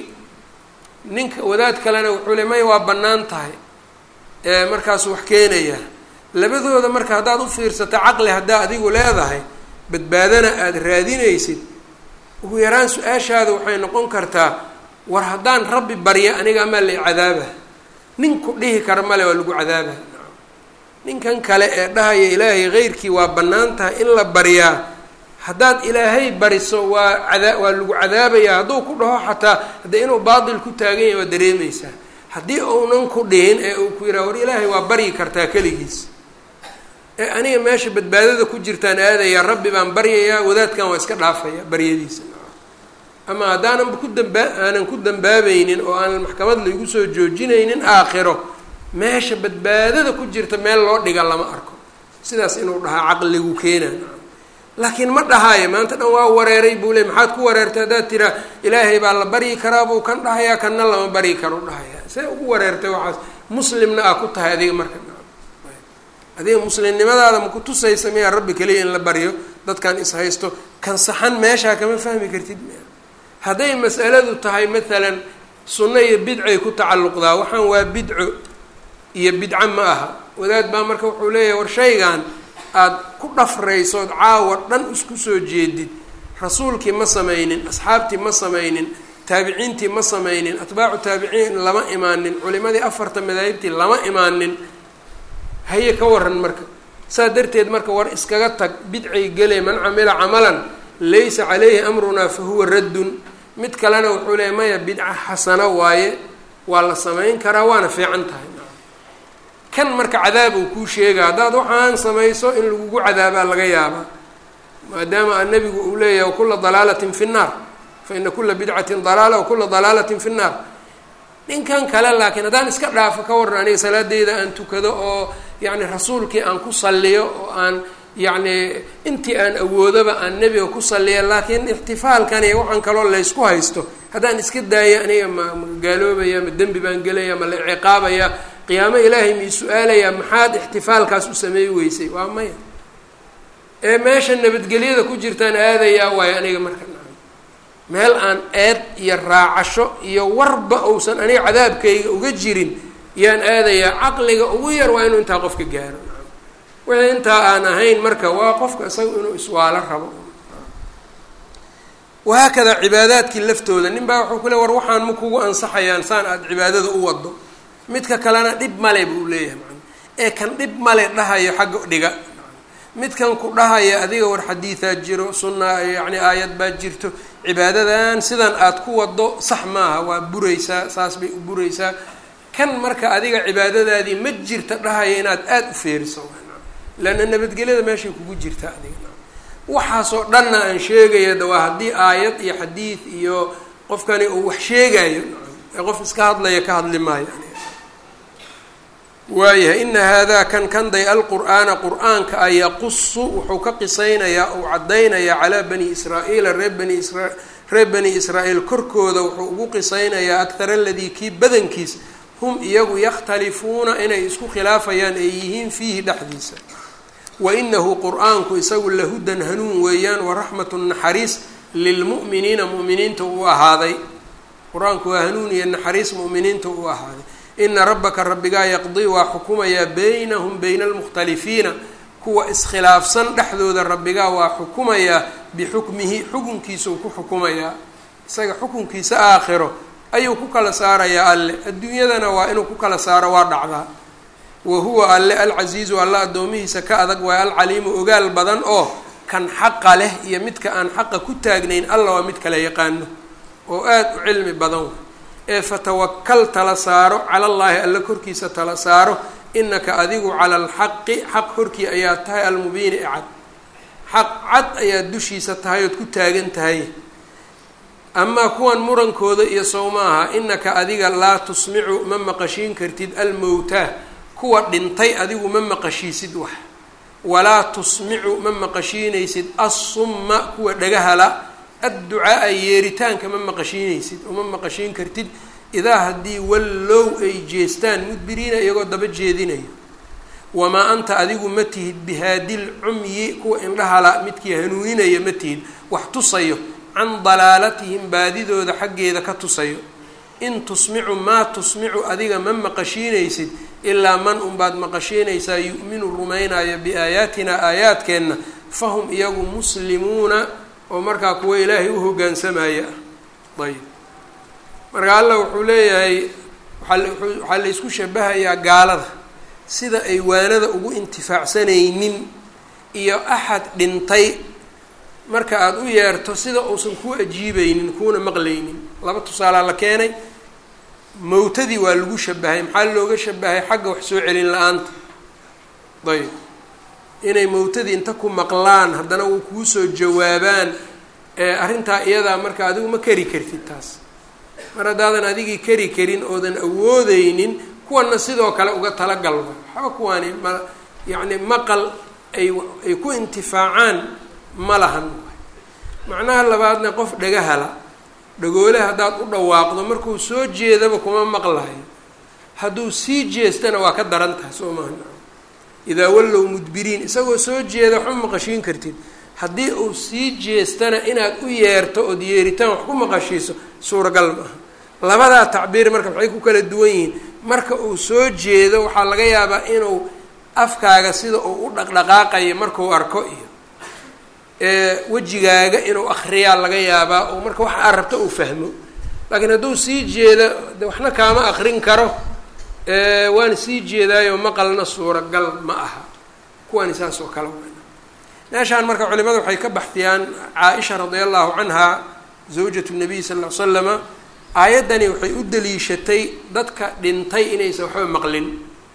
ninka wadaad kalena wuxuu le may waa bannaan tahay markaasuu wax keenaya labadooda marka haddaad u fiirsato caqli haddaa adigu leedahay badbaadana aada raadinaysid ugu yaraan su-aashaada waxay noqon kartaa war haddaan rabbi barya aniga amaa la cadaaba ninku dhihi kara male waa lagu cadaaba ninkan kale ee dhahaya ilaahay keyrkii waa bannaan tahay in la baryaa haddaad ilaahay bariso waa cadaa waa lagu cadaabayaa hadduu ku dhaho xataa haddee inuu baatil ku taagan yahay waa dareemaysaa haddii uunan ku dhihin ee uu ku yidhaha war ilaahay waa baryi kartaa keligiis ee aniga meesha badbaadada ku jirtaan aadayaa rabbi baan baryayaa wadaadkan waa iska dhaafaya baryadiisa ama haddaananba ku dambaa aanan ku dambaabaynin oo aan maxkamad laigu soo joojinaynin aakhiro meesha badbaadada ku jirta meel loo dhiga lama arko sidaas inuu dhahaa caqligu keenaa laakiin ma dhahaayo maanta dhan waa wareeray buu ley maxaad ku wareertay haddaad tiraa ilaahay baa la baryi karaa buu kan dhahayaa kanna lama baryi karo dhahayaa see ugu wareertay waxaas muslimna aa ku tahay adiga marka adiga muslimnimadaada ma ku tusaysa miyaa rabbi keliya in la baryo dadkan is haysto kan saxan meeshaa kama fahmi kartid m hadday mas'aladu tahay maalan sunno iyo bidcay ku tacalluqdaa waxaan waa bidco iyo bidco ma aha wadaad baa marka wuxuu leeyahay war shaygan aada ku dhafraysood caawa dhan isku soo jeedid rasuulkii ma samaynin asxaabtii ma samaynin taabiciintii ma samaynin atbaacu taabiciin lama imaanin culimadii afarta madaahibtii lama imaanin haye ka waran marka saa darteed marka war iskaga tag bidcay gele man camila camalan laysa calayhi amrunaa fa huwa raddun mid kalena wuxuu leeyahy maya bidca xasano waaye waa la samayn karaa waana fiican tahay kan marka cadaab uu kuu sheega haddaad waxaan samayso in lagugu cadaabaa laga yaabaa maadaama a nabigu uu leeyahay wakula dalaalatin fi nnaar fa ina kula bidcatin dalaala wakula dalaalatin fi nnaar ninkan kale laakiin haddaan iska dhaafo ka waran aniga salaadeyda aan tukado oo yacni rasuulkii aan ku salliyo oo aan yacni intii aan awoodaba aan nebiga ku salliya laakiin ixtifaalkan iyo waxaan kaloo laysku haysto haddaan iska daayo aniga ma ma gaaloobaya ma dembi baan gelaya ma la ciqaabaya qiyaamo ilaahay mii su-aalayaa maxaad ixtifaalkaas u sameey weysay waa maya ee meesha nabadgelyada ku jirtaan aadayaa waayo aniga marka nacam meel aan eed iyo raacasho iyo warba uusan aniga cadaabkayga uga jirin yaan aadayaa caqliga ugu yar waa inuu intaa qofka gaaro nacam wixii intaa aan ahayn marka waa qofka isaga inuu iswaalo rabo wahaakadaa cibaadaadkii laftooda nin baa wuxuu ku le war waxaan ma kugu ansaxayaan saan aada cibaadada u wado midka kalena dhib male buu leeyahay macana ee kan dhib male dhahayo xagga dhiga midkan ku dhahaya adiga war xadiidaa jiro sunna yacni aayad baa jirto cibaadadan sidan aada ku wado sax maaha waa buraysaa saas bay u buraysaa kan marka adiga cibaadadaadii ma jirta dhahaya inaad aada u feeriso leanna nabadgelyada meeshay kugu jirta adiga waxaasoo dhanna aan sheegaya da waa haddii aayad iyo xadiid iyo qofkani uu wax sheegayo ee qof iska hadlaya ka hadli maayo waayahay ina haadaa kan kanday alqur'aana qur-aanka a yaqusu wuxuu ka qisaynayaa uu caddaynayaa calaa bani israa'iila reer bani isra reer bani israa'iil korkooda wuxuu ugu qisaynayaa akthara aladii kii badankiis hum iyagu yakhtalifuuna inay isku khilaafayaan ay yihiin fiihi dhexdiisa wa inahu qur-aanku isagu lahudan hanuun weeyaan waraxmatu naxariis lilmu'miniina mu'miniinta uu ahaaday qur-aanku waa hanuun iyo naxariis mu'miniinta uu ahaaday ina rabbaka rabbigaa yaqdii waa xukumayaa baynahum bayna almukhtalifiina kuwa iskhilaafsan dhexdooda rabbigaa waa xukumayaa bixukmihi xukunkiisau ku xukumayaa isaga xukunkiisa aakhiro ayuu ku kala saarayaa alle adduunyadana waa inuu ku kala saaro waa dhacdaa wa huwa alle alcasiizu alla addoomihiisa ka adag waa alcaliimu ogaal badan oo kan xaqa leh iyo midka aan xaqa ku taagnayn alla waa mid kala yaqaano oo aada u cilmi badan ee fatawakal tala saaro cala allaahi alla korkiisa tala saaro inaka adigu cala alxaqi xaq korkii ayaa tahay almubiini ee cad xaq cad ayaad dushiisa tahay ood ku taagan tahay amaa kuwan murankooda iyo sow maaha inaka adiga laa tusmicu ma maqashiin kartid almowtaa kuwa dhintay adigu ma maqashiisid wax walaa tusmicu ma maqashiinaysid assumma kuwa dhagahala adducaa-a yeeritaanka ma maqashiinaysid oo ma maqashiin kartid idaa haddii wallow ay jeestaan mudbiriina iyagoo daba jeedinayo wamaa anta adigu ma tihid bihaadil cumyi kuwa indhahala midkii hanuuninaya ma tihid wax tusayo can dalaalatihim baadidooda xaggeeda ka tusayo in tusmicu maa tusmicu adiga ma maqashiinaysid ilaa man unbaad maqashiinaysaa yu'minu rumaynaya biaayaatina aayaadkeenna fahum iyagu muslimuuna oo markaa kuwa ilaahay u hoggaansamaya ah ayb marka allah wuxuu leeyahay waxaa la isku shabahayaa gaalada sida ay waanada ugu intifaacsanaynin iyo axad dhintay marka aada u yeerto sida uusan kuu ajiibaynin kuuna maqlaynin laba tusaalaa la keenay mawtadii waa lagu shabahay maxaa looga shabahay xagga wax soo celin la-aanta ayb inay mawtadii inta ku maqlaan haddana uu kuu soo jawaabaan arrintaa iyadaa marka adigu ma kari kartid taas mar haddaadan adigii kari karin oodan awoodeynin kuwana sidoo kale uga talagalba waxba kuwaani ma yacni maqal ay ay ku intifaacaan ma lahan macnaha labaadna qof dhagahala dhagoole haddaad u dhawaaqdo markuu soo jeedaba kuma maqlayo hadduu sii jeestana waa ka daran tahay soo maaha idaa wallow mudbiriin isagoo soo jeeda waxma maqashiin kartid haddii uu sii jeestana inaad u yeerto ood yeeritaan wax ku maqashiiso suuragal ma aha labadaa tacbiir marka maxay ku kala duwan yihiin marka uu soo jeedo waxaa laga yaabaa inuu afkaaga sida uu u dhaqdhaqaaqayo markuu arko iyo wejigaaga inuu akriyaa laga yaabaa oo marka waxa aad rabto uu fahmo laakiin hadduu sii jeedo de waxna kaama akrin karo waana sii jeedaayo maqalna suuragal ma aha kuwani saas oo kale weyna meeshaan marka culimada waxay ka baxtiyaan caa-isha radia allahu canha zawjatu nabiy sal ll ly slama aayaddani waxay u daliishatay dadka dhintay inaysan waxba maqlin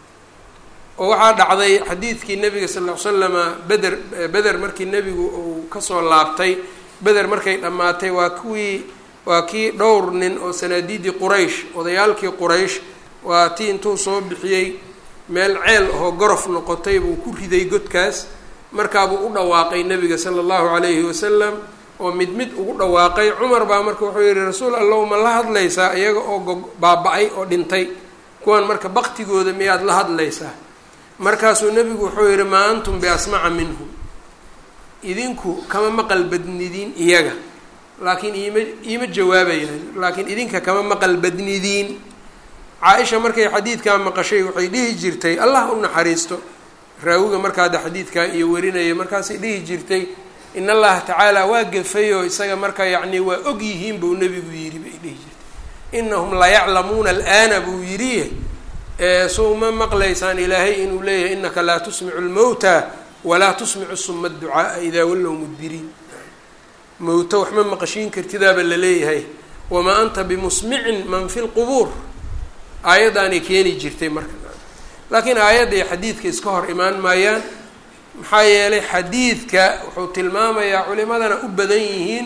oo waxaa dhacday xadiidkii nabiga sal ll ly slama beder beder markii nebigu uu kasoo laabtay beder markay dhammaatay waa kuwii waa kii dhowr nin oo sanaadiidii quraysh odayaalkii quraysh waa tii intuu soo bixiyey meel ceel ahoo gorof noqotay buu ku riday godkaas markaabuu u dhawaaqay nebiga sala allahu calayhi wasalam oo mid mid ugu dhawaaqay cumar baa marka wuxuu yihi rasuul allahu ma la hadlaysaa iyaga oo go baaba-ay oo dhintay kuwan marka baktigooda miyaad la hadlaysaa markaasuu nebigu wuxuu yihi maa antum biasmaca minhu idinku kama maqal badnidiin iyaga laakiin iima iima jawaabayaan laakiin idinka kama maqal badnidiin caa-isha markay xadiidkaa maqashay waxay dhihi jirtay allah u naxariisto raawiga markaada xadiidkaa iyo warinaya markaasay dhihi jirtay in allaha tacaala waa gafayoo isaga marka yacni waa og yihiin buu nebigu yidhi bay dhihi jirtay inahum la yaclamuuna al'aana buu yidhi soo ma maqlaysaan ilaahay inuu leeyahay inaka laa tusmicu lmawta walaa tusmicu suma adducaaa idaa wallow mudbiriin mawto waxma maqashiin kartidaaba la leeyahay wamaa anta bimusmicin man fi lqubuur aayaddaanay keeni jirtay marka laakiin aayadda iyo xadiidka iska hor imaan maayaan maxaa yeelay xadiidka wuxuu tilmaamayaa culimadana u badan yihiin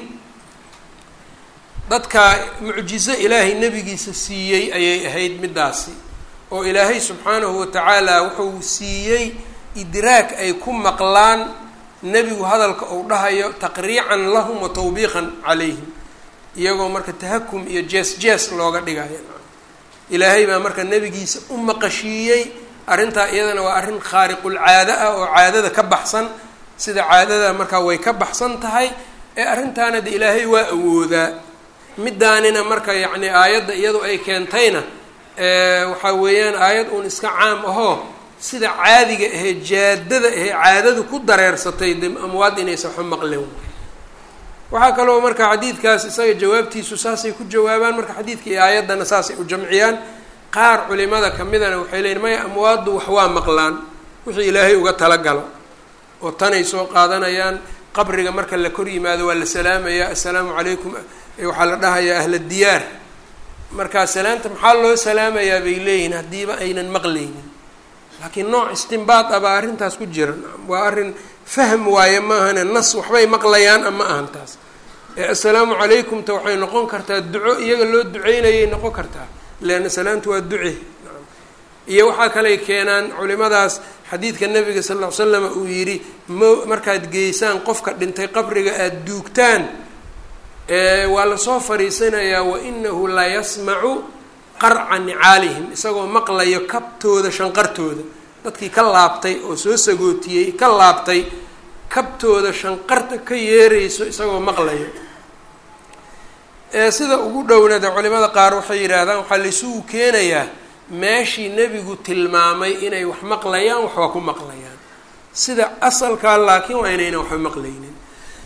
dadka mucjizo ilaahay nebigiisa siiyey ayay ahayd middaasi oo ilaahay subxaanahu watacaala wuxuu siiyey idraag ay ku maqlaan nebigu hadalka uu dhahayo taqriican lahum wa tawbiiqan calayhim iyagoo marka tahakum iyo jees jees looga dhigayo ilaahay baa marka nebigiisa u maqashiiyey arrintaa iyadana waa arrin khaariqulcaada ah oo caadada ka baxsan sida caadada markaa way ka baxsan tahay ee arrintaana de ilaahay waa awoodaa middaanina marka yacni aayadda iyadu ay keentayna waxaa weeyaan aayad uun iska caam ahoo sida caadiga ahee jaadada ahee caadadu ku dareersatay de amwaad inaysa waxba maqleen waxaa kaloo marka xadiidkaas isaga jawaabtiisu saasay ku jawaabaan marka xadiidka iyo aayaddana saasay u jamciyaan qaar culimada kamidana waxay leeyiin maya amwaaddu wax waa maqlaan wixii ilaahay uga talagalo oo tanay soo qaadanayaan qabriga marka la kor yimaado waa la salaamayaa assalaamu calaykum waxaa la dhahayaa ahla diyaar markaa salaanta maxaa loo salaamayaa bay leeyihiin haddiiba aynan maqlaynin laakiin nooc istinbaad ah baa arrintaas ku jira waa arrin fahm waaye maahane nas waxbay maqlayaan ama ahan taas assalaamu calaykumta waxay noqon kartaa duco iyaga loo duceynayay noqon kartaa leanna salaantu waa duce iyo waxaa kaley keenaan culimadaas xadiidka nabiga sal ll ly slam uu yidhi mo markaad geysaan qofka dhintay qabriga aada duugtaan waa lasoo fariisanayaa wainahu la yasmacu qarca nicaalihim isagoo maqlayo kabtooda shanqartooda dadkii ka laabtay oo soo sagootiyey ka laabtay kabtooda shanqarta ka yeerayso isagoo maqlayo sida ugu dhownada culimada qaar waxay yidhaahdaan waxaa laysugu keenayaa meeshii nebigu tilmaamay inay wax maqlayaan wax waa ku maqlayaan sida asalkaa laakiin waa inayna waxba maqlaynin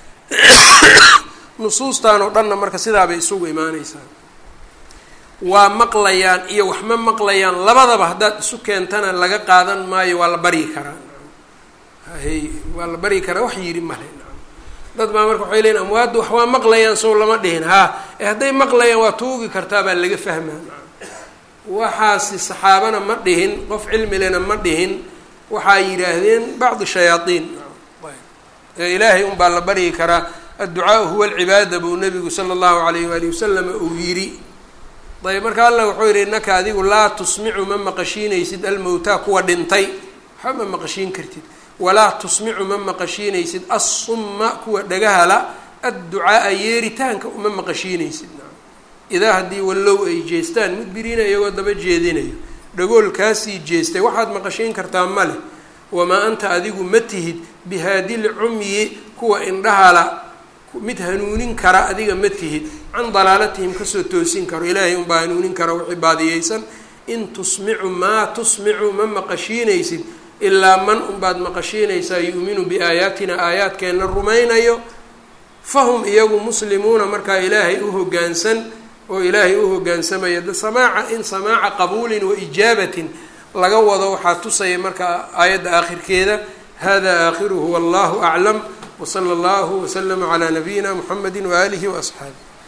nusuustan oo dhanna marka sidaabay isugu imaaneysaa waa maqlayaan iyo wax ma maqlayaan labadaba haddaad isu keentana laga qaadan maayo waa la baryi karaa hay waa la baryi karaa wax yidhi male dad baa marka waxay leeyiin amwaaddu wax waa maqlayaan sow lama dhihin haa ee hadday maqlayaan waa tuugi kartaa baa laga fahmaa waxaasi saxaabana ma dhihin qof cilmi lena ma dhihin waxaa yidhaahdeen bacdu shayaaطiin ee ilaahay un baa la baryi karaa adducaau huwa alcibaada buu nabigu sala allahu alayh waali wasalam uu yidhi ayb marka allah wuxuu yidhi innaka adigu laa tusmicu ma maqashiinaysid almowtaa kuwa dhintay waxba ma maqashiin kartid walaa tusmicu ma maqashiinaysid assumma kuwa dhagahala adducaaa yeeritaanka uma maqashiinaysid idaa haddii wallow ay jeestaan mudbiriina iyagoo daba jeedinayo dhagool kaasii jeestay waxaad maqashiin kartaa ma leh wamaa anta adigu ma tihid bihaadil cumyi kuwa indhahala mid hanuunin kara adiga ma tihid can dalaalatihim kasoo toosin karo ilaahay unbaa hanuunin kara wixii baadiyeysan in tusmicu maa tusmicu ma maqashiinaysid ilaa man unbaad maqashiinaysaa yu'minu biaayaatina aayaadkeenna rumaynayo fahum iyagu muslimuuna markaa ilaahay u hoggaansan oo ilaahay u hoggaansamaya de samaaca in samaaca qabuulin wa ijaabatin laga wado waxaa tusaya markaa aayadda aakhirkeeda hada aakhiruhu wallahu aclam wsala allahu waslama calaa nabiyina muxamedi waaalihi waasxaabi